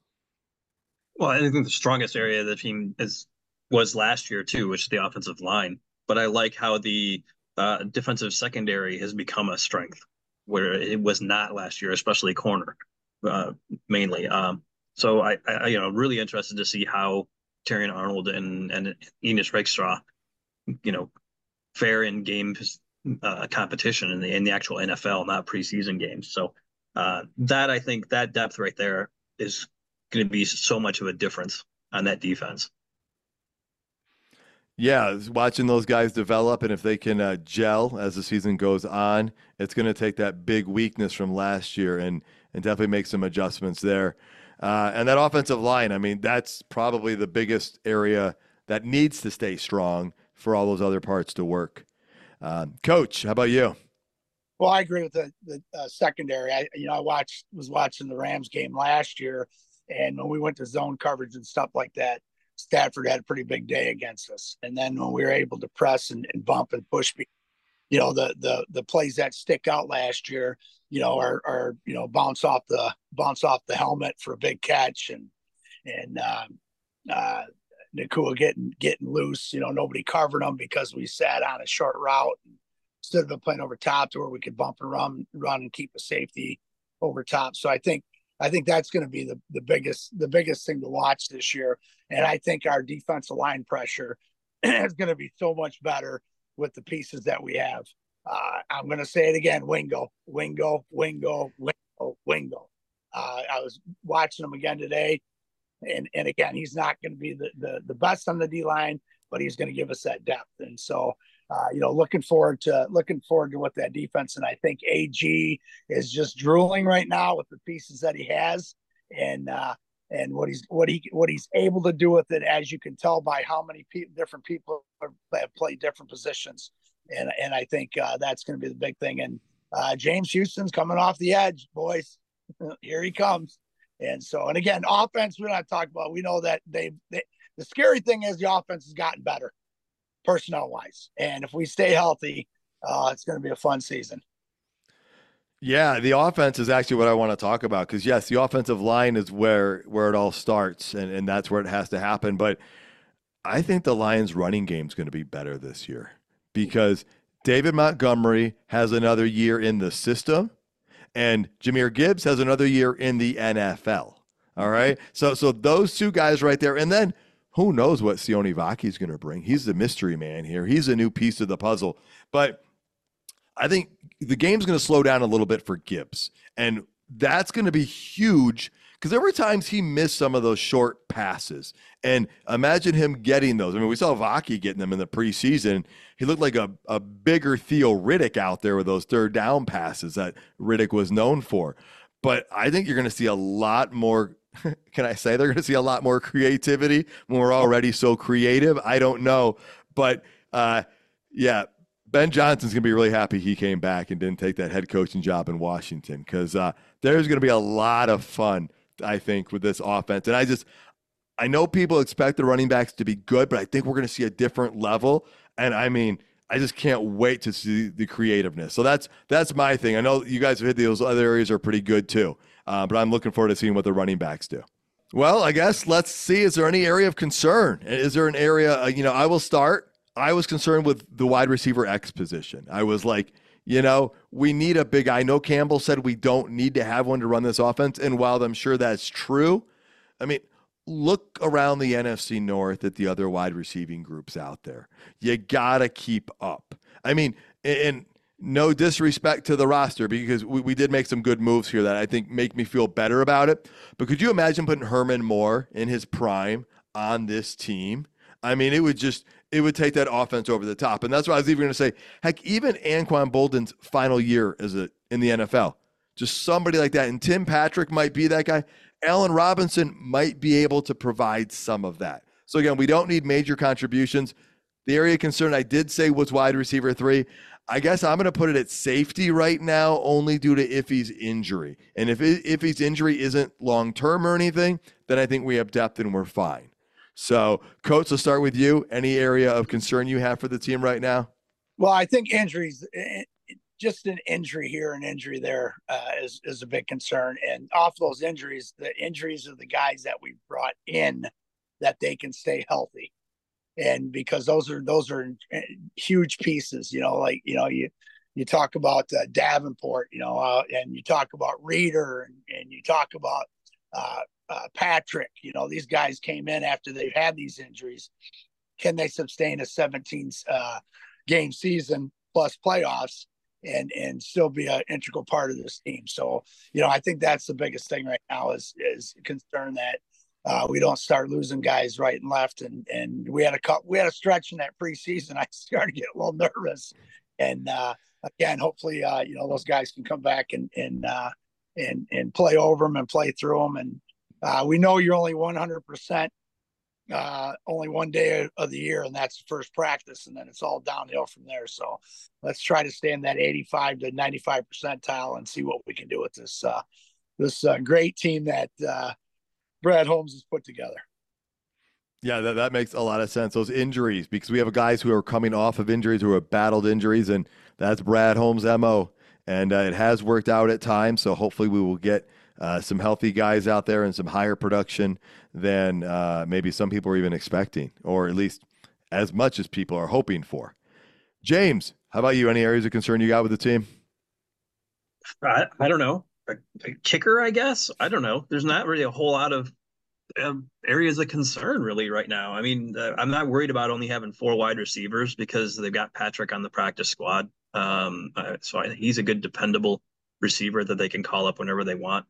Well, I think the strongest area of the team was last year too, which is the offensive line. But I like how the defensive secondary has become a strength where it was not last year, especially corner mainly. So I really interested to see how Terrion Arnold and Enos Rakestraw, fare in game competition in the actual NFL, not preseason games. So that I think that depth right there is going to be so much of a difference on that defense. Yeah, watching those guys develop, and if they can gel as the season goes on, it's going to take that big weakness from last year and definitely make some adjustments there. And that offensive line, I mean, that's probably the biggest area that needs to stay strong for all those other parts to work. Coach, how about you? Well, I agree with the secondary. I was watching the Rams game last year, and when we went to zone coverage and stuff like that, Stafford had a pretty big day against us. And then when we were able to press and bump and push, the plays that stick out last year, are bounce off the helmet for a big catch and Nacua getting loose. Nobody covered him because we sat on a short route instead of playing over top to where we could bump and run and keep a safety over top. So I think that's going to be the biggest thing to watch this year. And I think our defensive line pressure is going to be so much better with the pieces that we have. I'm going to say it again: Wingo. I was watching him again today, and again, he's not going to be the best on the D line, but he's going to give us that depth. And so, looking forward to what that defense. And I think AG is just drooling right now with the pieces that he has, and what he's able to do with it, as you can tell by how many different people have played different positions. And I think that's going to be the big thing. And James Houston's coming off the edge, boys. Here he comes. And so, and again, offense, we're not talking about. We know that the scary thing is the offense has gotten better personnel wise. And if we stay healthy, it's going to be a fun season. Yeah, the offense is actually what I want to talk about because yes, the offensive line is where it all starts, and that's where it has to happen. But I think the Lions' running game is going to be better this year because David Montgomery has another year in the system, and Jahmyr Gibbs has another year in the NFL. All right, so those two guys right there, and then who knows what Sione Vaki is going to bring? He's the mystery man here. He's a new piece of the puzzle, but I think the game's going to slow down a little bit for Gibbs, and that's going to be huge because there were times he missed some of those short passes, and imagine him getting those. I mean, we saw Vaki getting them in the preseason. He looked like a bigger Theo Riddick out there with those third down passes that Riddick was known for. But I think you're going to see a lot more. Can I say they're going to see a lot more creativity when we're already so creative? I don't know, but yeah. Ben Johnson's going to be really happy he came back and didn't take that head coaching job in Washington because there's going to be a lot of fun, I think, with this offense. And I know people expect the running backs to be good, but I think we're going to see a different level. And I mean, I just can't wait to see the creativeness. So that's my thing. I know you guys have hit those other areas are pretty good too, but I'm looking forward to seeing what the running backs do. Well, I guess let's see. Is there any area of concern? Is there an area, I will start. I was concerned with the wide receiver X position. I was like, we need a big guy. I know Campbell said we don't need to have one to run this offense. And while I'm sure that's true, I mean, look around the NFC North at the other wide receiving groups out there. You got to keep up. I mean, and no disrespect to the roster because we did make some good moves here that I think make me feel better about it. But could you imagine putting Herman Moore in his prime on this team? I mean, it would take that offense over the top. And that's why I was even going to say, heck, even Anquan Bolden's final year in the NFL, just somebody like that. And Tim Patrick might be that guy. Allen Robinson might be able to provide some of that. So again, we don't need major contributions. The area of concern I did say was wide receiver 3. I guess I'm going to put it at safety right now, only due to Iffy's injury. And if Iffy's injury isn't long-term or anything, then I think we have depth and we're fine. So, Coach, let's start with you. Any area of concern you have for the team right now? Well, I think injuries, just an injury here, an injury there is a big concern. And off those injuries, the injuries of the guys that we brought in, that they can stay healthy. And because those are huge pieces, you talk about Davenport, and you talk about Reeder and you talk about Patrick, these guys came in after they've had these injuries. Can they sustain a 17 game season plus playoffs and still be an integral part of this team? So, I think that's the biggest thing right now is concern that we don't start losing guys right and left. And we had a stretch in that preseason. I started to get a little nervous. And again, hopefully, those guys can come back and play over them and play through them. And we know you're only 100%, only one day of the year, and that's the first practice, and then it's all downhill from there. So let's try to stay in that 85 to 95 percentile and see what we can do with this great team that Brad Holmes has put together. Yeah, that makes a lot of sense. Those injuries, because we have guys who are coming off of injuries, who have battled injuries, and that's Brad Holmes' MO. And it has worked out at times, so hopefully we will get some healthy guys out there and some higher production than maybe some people are even expecting, or at least as much as people are hoping for. James, how about you? Any areas of concern you got with the team? I don't know. A kicker, I guess. I don't know. There's not really a whole lot of areas of concern really right now. I mean, I'm not worried about only having 4 wide receivers because they've got Patrick on the practice squad. So I think he's a good, dependable receiver that they can call up whenever they want.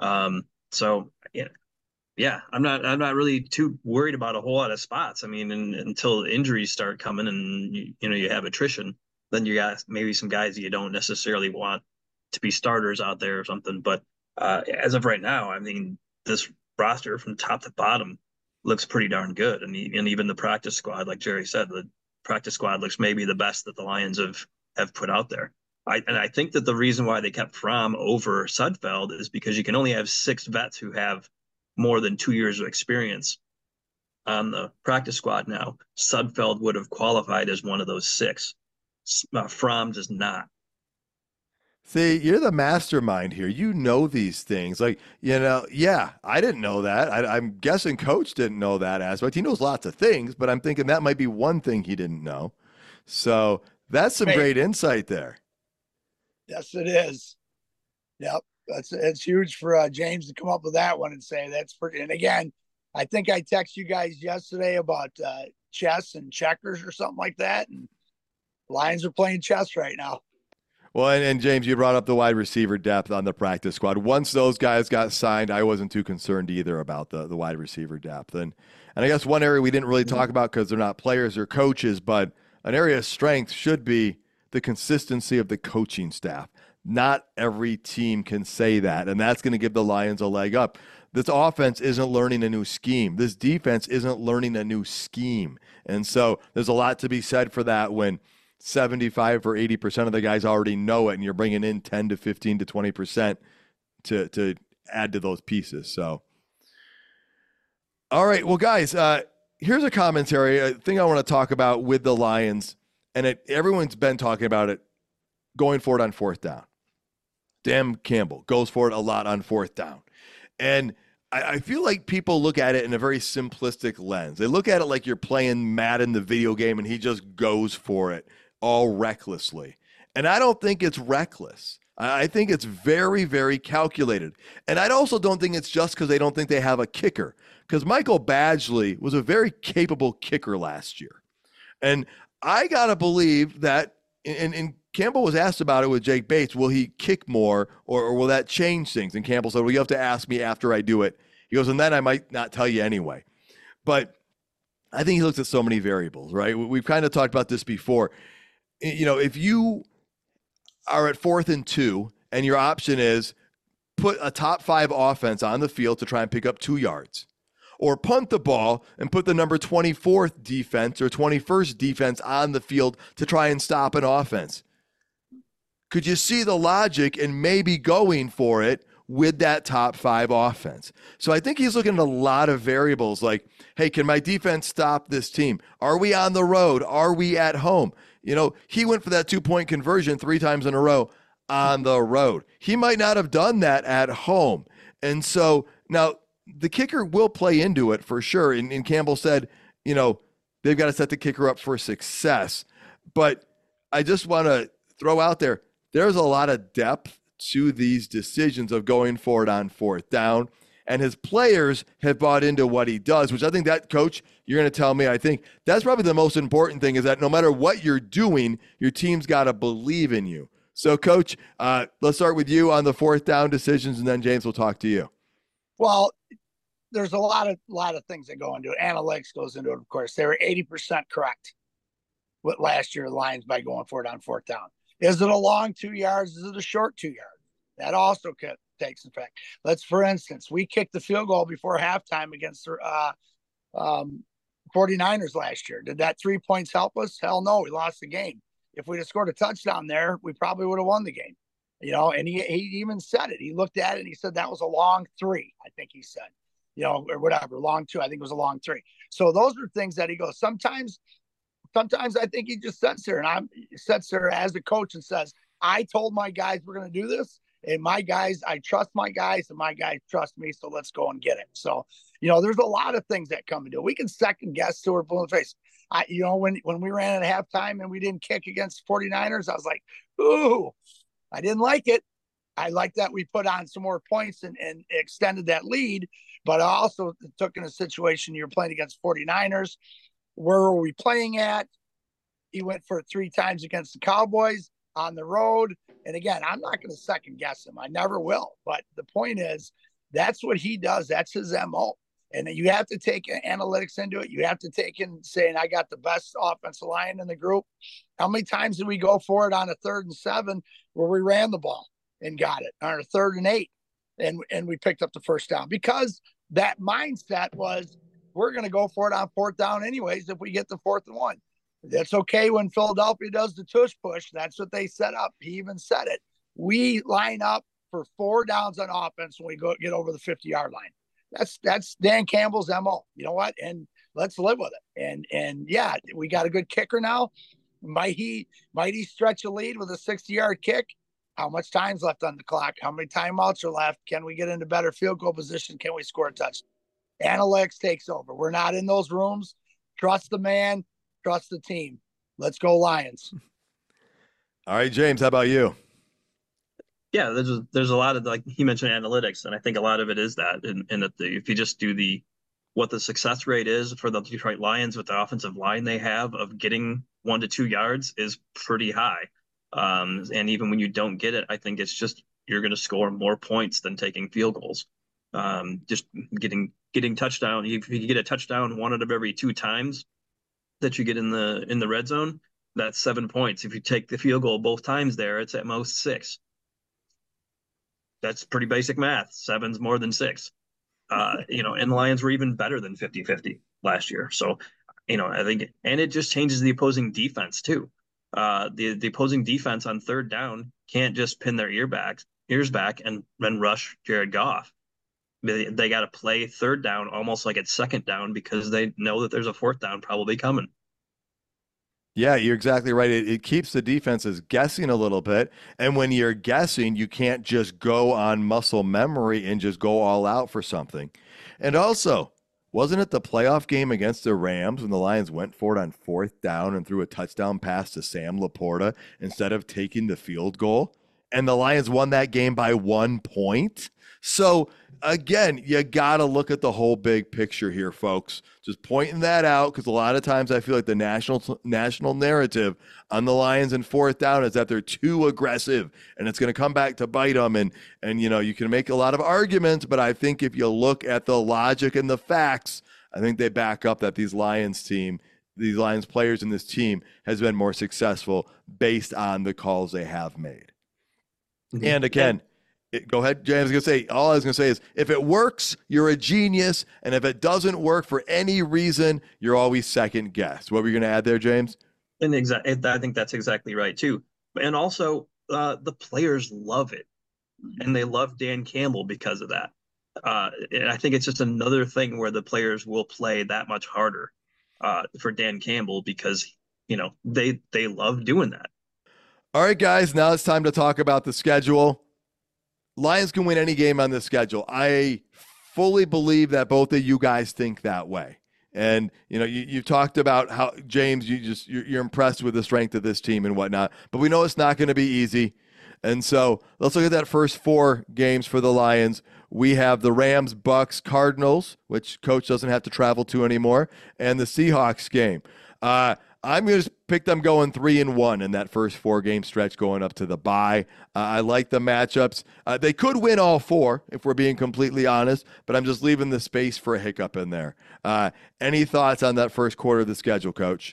So yeah, I'm not really too worried about a whole lot of spots. I mean, until injuries start coming and you have attrition, then you got maybe some guys that you don't necessarily want to be starters out there or something. But as of right now, I mean, this roster from top to bottom looks pretty darn good. And even the practice squad, like Jerry said, the practice squad looks maybe the best that the Lions have put out there. I think that the reason why they kept Fromm over Sudfeld is because you can only have 6 vets who have more than 2 years of experience on the practice squad now. Sudfeld would have qualified as one of those 6. Fromm does not. See, you're the mastermind here. You know these things. Like, yeah, I didn't know that. I'm guessing Coach didn't know that aspect. He knows lots of things, but I'm thinking that might be one thing he didn't know. So that's some great insight there. Yes, it is. Yep. It's huge for James to come up with that one and say that's pretty. And again, I think I texted you guys yesterday about chess and checkers or something like that. And Lions are playing chess right now. Well, and James, you brought up the wide receiver depth on the practice squad. Once those guys got signed, I wasn't too concerned either about the wide receiver depth. And I guess one area we didn't really talk about because they're not players or coaches, but an area of strength should be the consistency of the coaching staff. Not every team can say that, and that's going to give the Lions a leg up. This offense isn't learning a new scheme. This defense isn't learning a new scheme. And so there's a lot to be said for that when 75 or 80% of the guys already know it, and you're bringing in 10 to 15 to 20% to add to those pieces. So, all right, well, guys, here's a commentary, a thing I want to talk about with the Lions, and everyone's been talking about it, going for it on fourth down. Dan Campbell goes for it a lot on fourth down. And I feel like people look at it in a very simplistic lens. They look at it like you're playing Madden, the video game, and he just goes for it all recklessly. And I don't think it's reckless. I think it's very, very calculated. And I also don't think it's just because they don't think they have a kicker, because Michael Badgley was a very capable kicker last year. And I got to believe that, and Campbell was asked about it with Jake Bates, will he kick more or will that change things? And Campbell said, well, you have to ask me after I do it. He goes, and then I might not tell you anyway. But I think he looks at so many variables, right? We've kind of talked about this before. If you are at 4th and 2 and your option is put a top 5 offense on the field to try and pick up 2 yards, or punt the ball and put the number 24th defense or 21st defense on the field to try and stop an offense. Could you see the logic in maybe going for it with that top 5 offense? So I think he's looking at a lot of variables like, hey, can my defense stop this team? Are we on the road? Are we at home? He went for that 2-point conversion 3 times in a row on the road. He might not have done that at home. And so now the kicker will play into it for sure. And Campbell said, they've got to set the kicker up for success. But I just want to throw out there's a lot of depth to these decisions of going for it on fourth down. And his players have bought into what he does, which I think that, Coach, you're going to tell me, I think that's probably the most important thing, is that no matter what you're doing, your team's got to believe in you. So, Coach, let's start with you on the fourth down decisions, and then James will talk to you. Well, there's a lot of things that go into it. Analytics goes into it, of course. They were 80% correct with last year, the Lions, by going for it on fourth down. Is it a long 2 yards? Is it a short 2 yards? That also takes effect. For instance, we kicked the field goal before halftime against the 49ers last year. Did that 3 points help us? Hell no, we lost the game. If we'd have scored a touchdown there, we probably would have won the game. And he even said it. He looked at it and he said that was a long 3, I think he said. Or whatever, long 2. I think it was a long 3. So those are things that he goes. Sometimes I think he just sits there as a coach and says, I told my guys we're going to do this. And my guys, I trust my guys, and my guys trust me, so let's go and get it. So, there's a lot of things that come into it. We can second guess till we're blue in the face. When we ran at halftime and we didn't kick against 49ers, I was like, ooh, I didn't like it. I like that we put on some more points and extended that lead. But I also took in a situation you're playing against 49ers. Where were we playing at? He went for it 3 times against the Cowboys on the road. And again, I'm not going to second guess him. I never will. But the point is, that's what he does. That's his MO. And you have to take analytics into it. You have to take in saying, I got the best offensive line in the group. How many times did we go for it on a 3rd and 7 where we ran the ball and got it, on a 3rd and 8 and we picked up the first down? Because that mindset was, we're going to go for it on fourth down anyways if we get the 4th and 1. That's okay when Philadelphia does the tush push. That's what they set up. He even said it. We line up for 4 downs on offense when we get over the 50-yard line. That's Dan Campbell's MO. You know what? And let's live with it. And yeah, we got a good kicker now. Might he stretch a lead with a 60-yard kick? How much time's left on the clock? How many timeouts are left? Can we get into better field goal position? Can we score a touchdown? Analytics takes over. We're not in those rooms. Trust the man, trust the team. Let's go Lions. All right, James, how about you? Yeah, there's a lot of, like he mentioned, analytics, and I think a lot of it is that, and that if you just do what the success rate is for the Detroit Lions with the offensive line they have of getting 1 to 2 yards is pretty high. And even when you don't get it, I think it's just you're going to score more points than taking field goals. Just getting touchdown. If you get a touchdown 1 out of every 2 times that you get in the red zone, that's 7 points. If you take the field goal both times there, it's at most 6. That's pretty basic math. 7's more than 6. And the Lions were even better than 50-50 last year. So, I think, and it just changes the opposing defense too. The opposing defense on third down can't just pin their ears back and rush Jared Goff. They got to play third down almost like it's second down because they know that there's a fourth down probably coming. Yeah, you're exactly right. It keeps the defenses guessing a little bit. And when you're guessing, you can't just go on muscle memory and just go all out for something. And also, wasn't it the playoff game against the Rams when the Lions went for it on fourth down and threw a touchdown pass to Sam Laporta instead of taking the field goal? And the Lions won that game by 1 point. So, again, you got to look at the whole big picture here, folks. Just pointing that out because a lot of times I feel like the national narrative on the Lions in fourth down is that they're too aggressive and it's going to come back to bite them. And you can make a lot of arguments, but I think if you look at the logic and the facts, I think they back up that these Lions players in this team has been more successful based on the calls they have made. Mm-hmm. And again, go ahead, James. All I was going to say is if it works, you're a genius. And if it doesn't work for any reason, you're always second guessed. What were you going to add there, James? And I think that's exactly right, too. And also, the players love it. And they love Dan Campbell because of that. And I think it's just another thing where the players will play that much harder for Dan Campbell because, they love doing that. All right, guys, now it's time to talk about the schedule. Lions can win any game on the schedule. I fully believe that both of you guys think that way. And, you talked about how, James, you're impressed with the strength of this team and whatnot, but we know it's not going to be easy. And so let's look at that first 4 games for the Lions. We have the Rams, Bucks, Cardinals, which Coach doesn't have to travel to anymore, and the Seahawks game. I'm going to pick them going 3-1 in that first 4-game stretch going up to the bye. I like the matchups. They could win all 4 if we're being completely honest, but I'm just leaving the space for a hiccup in there. Any thoughts on that first quarter of the schedule, Coach?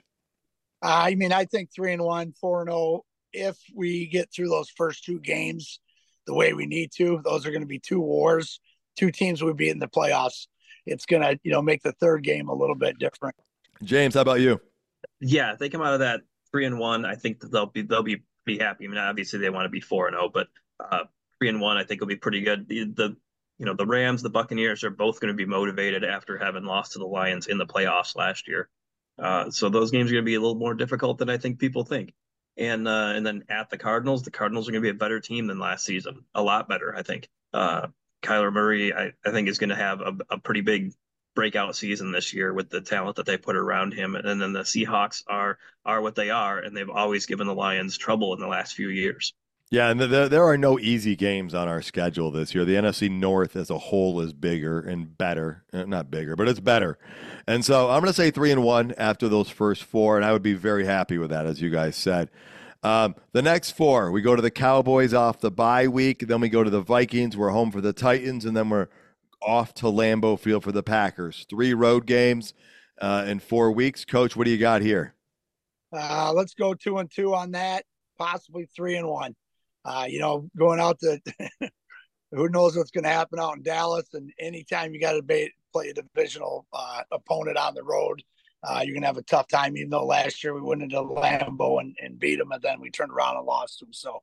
I think 3-1, 4-0. If we get through those first 2 games the way we need to, those are going to be 2 wars. 2 teams would be in the playoffs. It's going to, make the third game a little bit different. James, how about you? Yeah, if they come out of that 3-1, I think that they'll be happy. Obviously they want to be 4-0, but 3-1 I think will be pretty good. The Rams, the Buccaneers are both going to be motivated after having lost to the Lions in the playoffs last year. So those games are going to be a little more difficult than I think people think. And then at the Cardinals are going to be a better team than last season, a lot better, I think. Kyler Murray, I think, is going to have a pretty big breakout season this year with the talent that they put around him. And then the Seahawks are what they are, and they've always given the Lions trouble in the last few years. Yeah, and there are no easy games on our schedule this year. The NFC North as a whole is bigger and better. Not bigger, but it's better. And so I'm going to say 3-1 after those first 4, and I would be very happy with that, as you guys said. The next 4, we go to the Cowboys off the bye week. Then we go to the Vikings. We're home for the Titans, and then we're off to Lambeau Field for the Packers. 3 road games in 4 weeks. Coach, what do you got here? Let's go 2-2 on that, possibly 3-1. Going out to who knows what's going to happen out in Dallas, and anytime you got to play a divisional opponent on the road, you're going to have a tough time, even though last year we went into Lambeau and beat them, and then we turned around and lost them. So,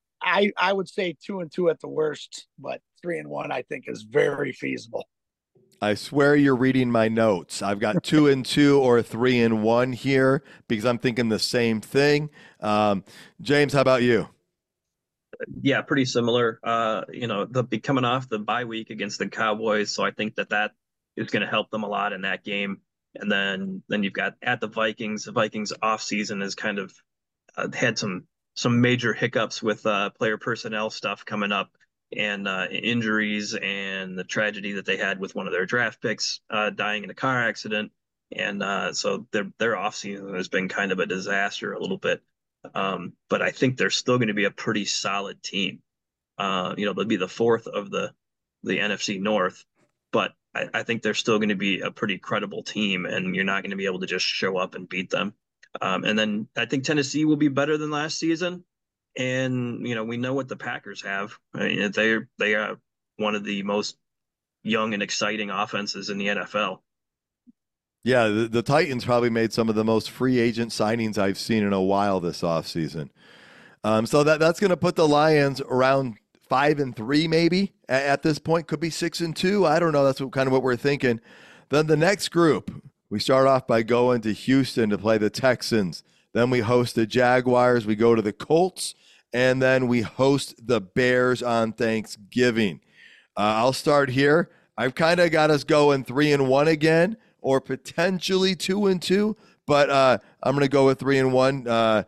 I would say 2-2 at the worst, but 3-1 I think is very feasible. I swear you're reading my notes. I've got 2-2 or 3-1 here because I'm thinking the same thing. James, how about you? Yeah, pretty similar. They'll be coming off the bye week against the Cowboys, so I think that is going to help them a lot in that game. And then you've got at the Vikings. The Vikings off season has kind of had some major hiccups with player personnel stuff coming up and injuries and the tragedy that they had with one of their draft picks dying in a car accident. And so their off season has been kind of a disaster a little bit. But I think they're still going to be a pretty solid team. They'll be the fourth of the NFC North, but I think they're still going to be a pretty credible team, and you're not going to be able to just show up and beat them. And then I think Tennessee will be better than last season. And we know what the Packers have. I mean, they are one of the most young and exciting offenses in the NFL. Yeah, the Titans probably made some of the most free agent signings I've seen in a while this offseason. So that's going to put the Lions around 5-3 maybe at this point. Could be 6-2. I don't know. That's kind of what we're thinking. Then the next group, we start off by going to Houston to play the Texans. Then we host the Jaguars. We go to the Colts. And then we host the Bears on Thanksgiving. I'll start here. I've kind of got us going 3-1 again, or potentially 2-2, but I'm going to go with 3-1.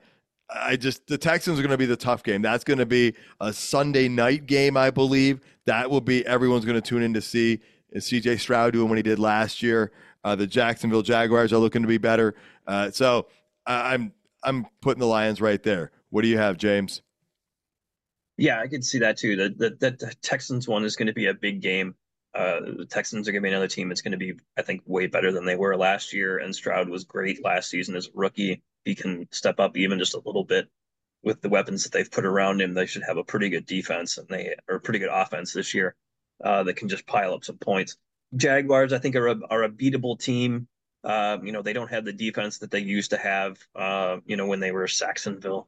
The Texans are going to be the tough game. That's going to be a Sunday night game, I believe. That will be everyone's going to tune in to see. Is CJ Stroud doing what he did last year? The Jacksonville Jaguars are looking to be better. So I'm putting the Lions right there. What do you have, James? Yeah, I could see that too. The Texans one is going to be a big game. The Texans are going to be another team that's going to be, I think, way better than they were last year. And Stroud was great last season as a rookie. He can step up even just a little bit with the weapons that they've put around him. They should have a pretty good defense and they are a pretty good offense this year that can just pile up some points. Jaguars, I think, are a beatable team. They don't have the defense that they used to have, when they were Saxonville.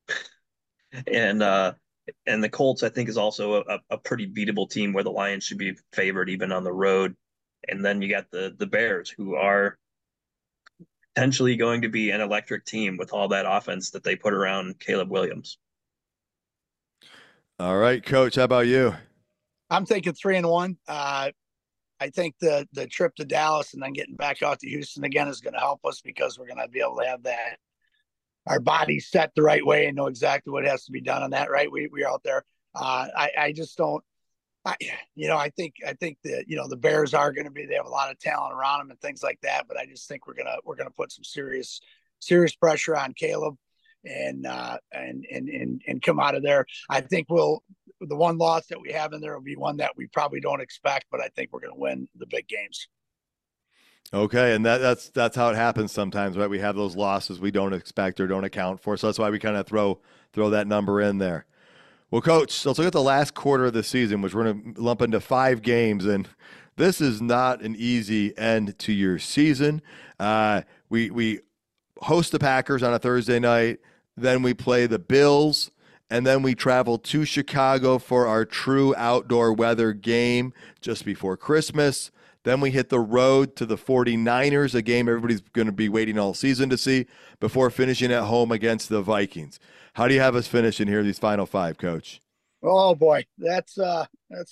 And the Colts, I think, is also a pretty beatable team where the Lions should be favored even on the road. And then you got the Bears, who are potentially going to be an electric team with all that offense that they put around Caleb Williams. All right, Coach, how about you? I'm thinking 3-1. I think the trip to Dallas and then getting back out to Houston again is going to help us because we're going to be able to have that our bodies set the right way and know exactly what has to be done on that. Right. We're out there. I just don't, I think that, the Bears are going to be, they have a lot of talent around them and things like that. But I just think we're going to put some serious pressure on Caleb and come out of there. I think the one loss that we have in there will be one that we probably don't expect, but I think we're going to win the big games. Okay, and that's how it happens sometimes, right? We have those losses we don't expect or don't account for, so that's why we kind of throw that number in there. Well, Coach, so let's look at the last quarter of the season, which we're going to lump into 5 games, and this is not an easy end to your season. We host the Packers on a Thursday night, then we play the Bills, and then we travel to Chicago for our true outdoor weather game just before Christmas. Then we hit the road to the 49ers, a game everybody's going to be waiting all season to see, before finishing at home against the Vikings. How do you have us finishing here, these final 5, Coach? Oh boy, that's the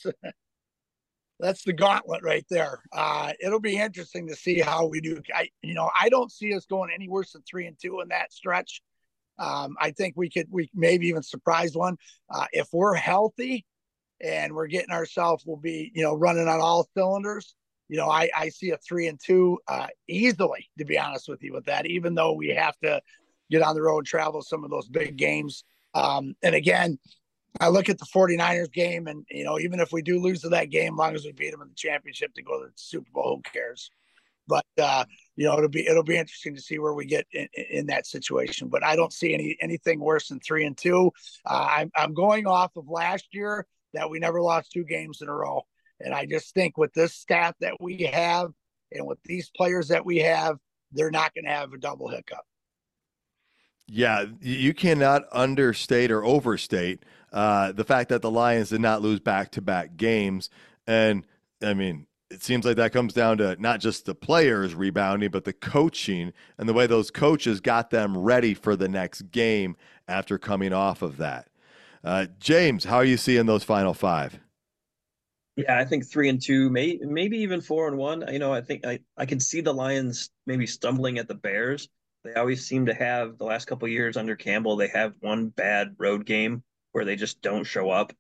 gauntlet right there. It'll be interesting to see how we do. I don't see us going any worse than 3-2 in that stretch. I think we maybe even surprise one. If we're healthy and we're getting ourselves, we'll be, running on all cylinders. I see a 3-2 easily, to be honest with you, with that, even though we have to get on the road and travel some of those big games. And again, I look at the 49ers game and, even if we do lose to that game, as long as we beat them in the championship to go to the Super Bowl, who cares? But, it'll be interesting to see where we get in that situation. But I don't see anything worse than 3-2. I'm going off of last year that we never lost 2 games in a row. And I just think with this staff that we have and with these players that we have, they're not going to have a double hiccup. Yeah, you cannot understate or overstate the fact that the Lions did not lose back-to-back games. And, I mean, it seems like that comes down to not just the players rebounding, but the coaching and the way those coaches got them ready for the next game after coming off of that. James, how are you seeing those final five? Yeah, I think 3-2, maybe even 4-1. I think I could see the Lions maybe stumbling at the Bears. They always seem to have the last couple of years under Campbell. They have one bad road game where they just don't show up.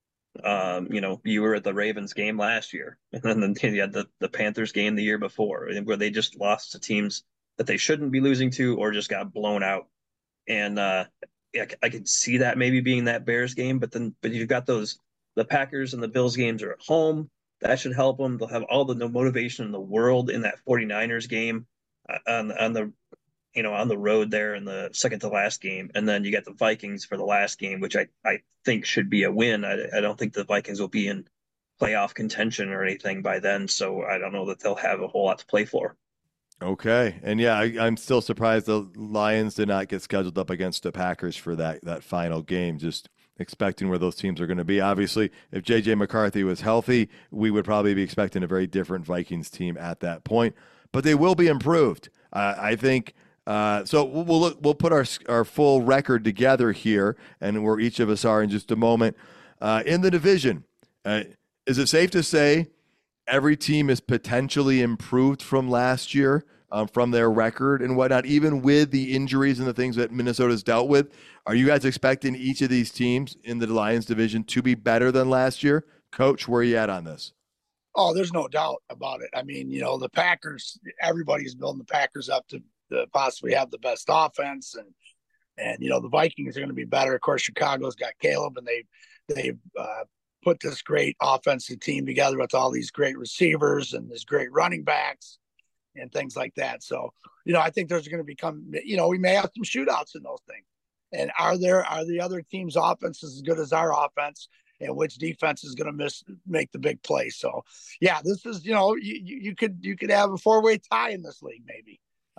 You were at the Ravens game last year, and then you had the Panthers game the year before, where they just lost to teams that they shouldn't be losing to, or just got blown out. And yeah, I could see that maybe being that Bears game, but you've got the Packers and the Bills games are at home. That should help them. They'll have all the no motivation in the world in that 49ers game on the road there in the second to last game. And then you got the Vikings for the last game, which I think should be a win. I don't think the Vikings will be in playoff contention or anything by then. So I don't know that they'll have a whole lot to play for. Okay. And yeah, I'm still surprised the Lions did not get scheduled up against the Packers for that final game. Just expecting where those teams are going to be. Obviously, if J.J. McCarthy was healthy, we would probably be expecting a very different Vikings team at that point. But they will be improved. I think so. We'll put our full record together here, and where each of us are in just a moment. In the division, is it safe to say every team is potentially improved from last year, from their record and whatnot, even with the injuries and the things that Minnesota's dealt with? Are you guys expecting each of these teams in the Lions division to be better than last year? Coach, where are you at on this? Oh, there's no doubt about it. I mean, the Packers, everybody's building the Packers up to possibly have the best offense, and the Vikings are going to be better. Of course, Chicago's got Caleb, and they've put this great offensive team together with all these great receivers and these great running backs and things like that. So, I think there's going to become, we may have some shootouts in those things. And are the other team's offense as good as our offense? And which defense is going to make the big play? So, yeah, this is, you could have a 4-way tie in this league, maybe.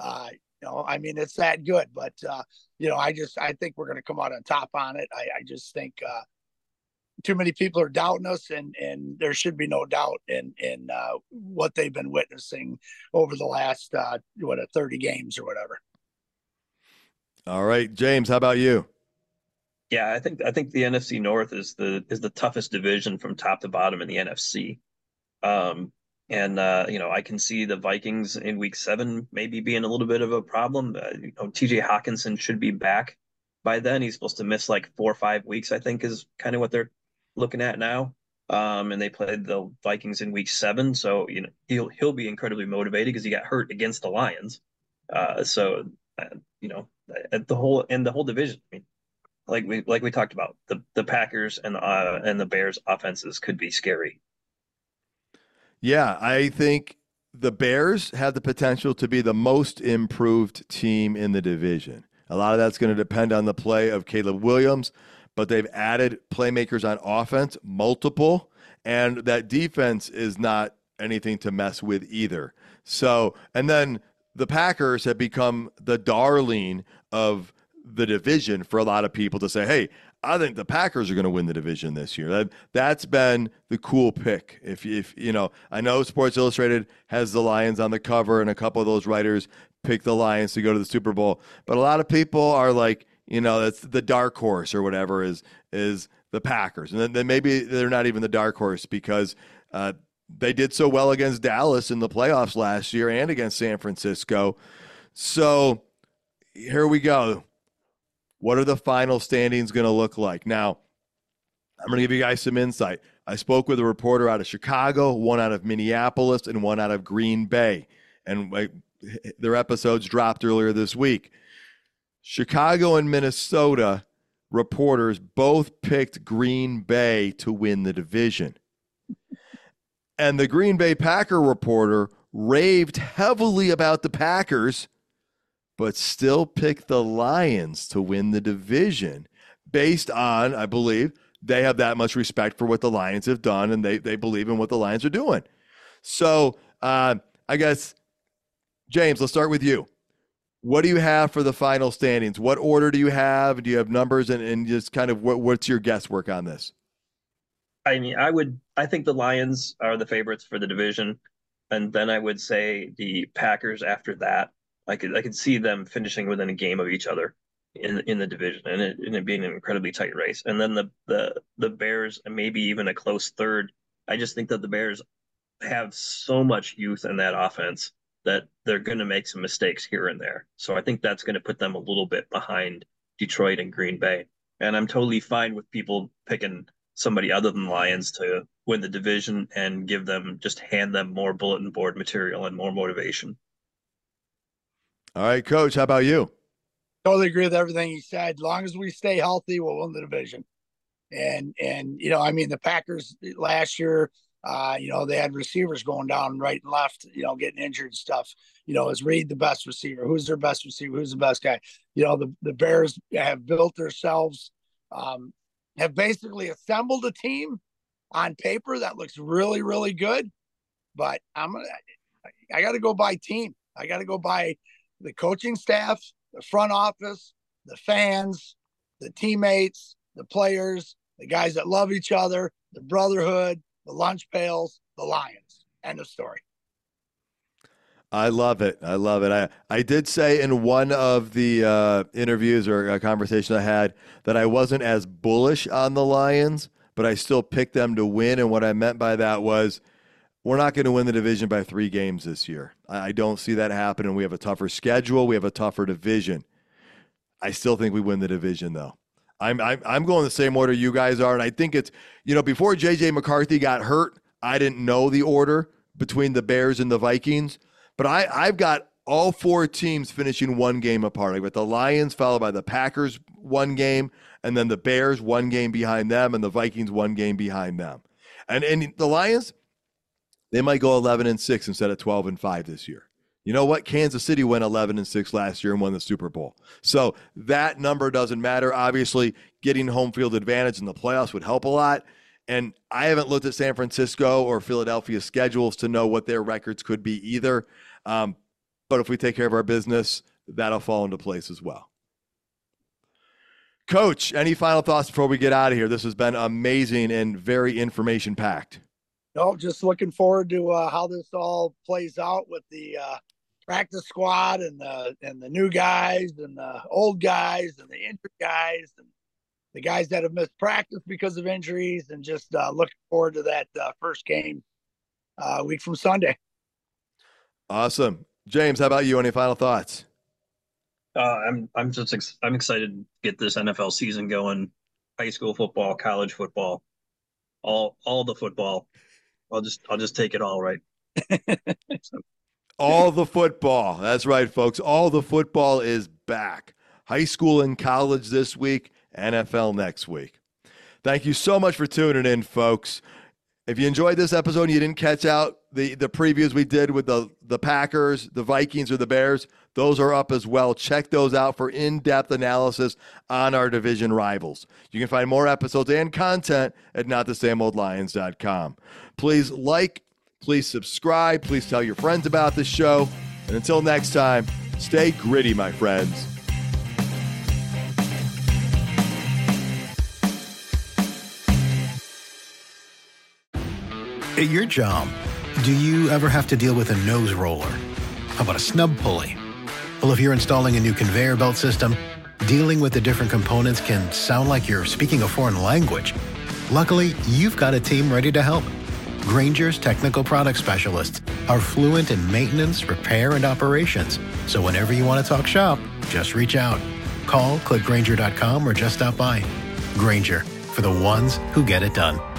I mean, it's that good, but I think we're going to come out on top on it. I just think too many people are doubting us, and there should be no doubt in what they've been witnessing over the last 30 games or whatever. All right, James, how about you? Yeah, I think the NFC North is the toughest division from top to bottom in the NFC. I can see the Vikings in week 7 maybe being a little bit of a problem. TJ Hawkinson should be back by then. He's supposed to miss like 4 or 5 weeks, I think, is kind of what they're looking at now. And they played the Vikings in week 7, so he'll be incredibly motivated because he got hurt against the Lions. The whole division. I mean, like we talked about, the Packers and the Bears offenses could be scary. Yeah, I think the Bears have the potential to be the most improved team in the division. A lot of that's going to depend on the play of Caleb Williams, but they've added playmakers on offense, multiple, and that defense is not anything to mess with either. So, and then the Packers have become the darling of the division for a lot of people to say, hey, I think the Packers are going to win the division this year. That's been the cool pick. If I know Sports Illustrated has the Lions on the cover, and a couple of those writers pick the Lions to go to the Super Bowl. But a lot of people are like, that's the dark horse or whatever is the Packers. And then maybe they're not even the dark horse because they did so well against Dallas in the playoffs last year and against San Francisco. So here we go. What are the final standings going to look like? Now, I'm going to give you guys some insight. I spoke with a reporter out of Chicago, one out of Minneapolis, and one out of Green Bay. And their episodes dropped earlier this week. Chicago and Minnesota reporters both picked Green Bay to win the division. And the Green Bay Packer reporter raved heavily about the Packers, but still picked the Lions to win the division based on, I believe, they have that much respect for what the Lions have done, and they believe in what the Lions are doing. So I guess, James, let's start with you. What do you have for the final standings? What order do you have? Do you have numbers and just kind of what's your guesswork on this? I mean, I think the Lions are the favorites for the division, and then I would say the Packers after that. I could see them finishing within a game of each other in the division, and it being an incredibly tight race. And then the Bears, and maybe even a close third. I just think that the Bears have so much youth in that offense that they're going to make some mistakes here and there. So I think that's going to put them a little bit behind Detroit and Green Bay. And I'm totally fine with people picking somebody other than Lions to win the division and hand them more bulletin board material and more motivation. All right, Coach, how about you? Totally agree with everything he said. As long as we stay healthy, we'll win the division. And the Packers last year, they had receivers going down right and left, getting injured and stuff. Is Reed the best receiver? Who's their best receiver? Who's the best guy? The Bears have built themselves, have basically assembled a team on paper that looks really, really good. But I got to go by team. I got to go by the coaching staff, the front office, the fans, the teammates, the players, the guys that love each other, the brotherhood, the lunch pails, the Lions. End of story. I love it. I did say in one of the interviews or a conversation I had that I wasn't as bullish on the Lions, but I still picked them to win. And what I meant by that was we're not going to win the division by 3 games this year. I don't see that happening. We have a tougher schedule. We have a tougher division. I still think we win the division, though. I'm going the same order you guys are, and I think it's, before J.J. McCarthy got hurt, I didn't know the order between the Bears and the Vikings, but I've got all 4 teams finishing 1 game apart. I've got the Lions followed by the Packers 1 game, and then the Bears 1 game behind them, and the Vikings 1 game behind them. And the Lions, they might go 11-6 instead of 12-5 this year. You know what? Kansas City went 11-6 last year and won the Super Bowl. So that number doesn't matter. Obviously, getting home field advantage in the playoffs would help a lot. And I haven't looked at San Francisco or Philadelphia's schedules to know what their records could be either. But if we take care of our business, that'll fall into place as well. Coach, any final thoughts before we get out of here? This has been amazing and very information-packed. No, just looking forward to how this all plays out with the practice squad and the new guys and the old guys and the injured guys and the guys that have missed practice because of injuries, and just looking forward to that first game a week from Sunday. Awesome. James, how about you? Any final thoughts? I'm excited to get this NFL season going. High school football, college football, all the football. I'll just take it all, right? So. All the football. That's right, folks. All the football is back. High school and college this week, NFL next week. Thank you so much for tuning in, folks. If you enjoyed this episode and you didn't catch out the previews we did with the Packers, the Vikings, or the Bears, those are up as well. Check those out for in-depth analysis on our division rivals. You can find more episodes and content at notthesameoldlions.com. Please like, please subscribe, please tell your friends about the show. And until next time, stay gritty, my friends. At your job, do you ever have to deal with a nose roller? How about a snub pulley? Well, if you're installing a new conveyor belt system, dealing with the different components can sound like you're speaking a foreign language. Luckily, you've got a team ready to help. Grainger's technical product specialists are fluent in maintenance, repair, and operations. So whenever you want to talk shop, just reach out. Call, click Grainger.com, or just stop by. Grainger, for the ones who get it done.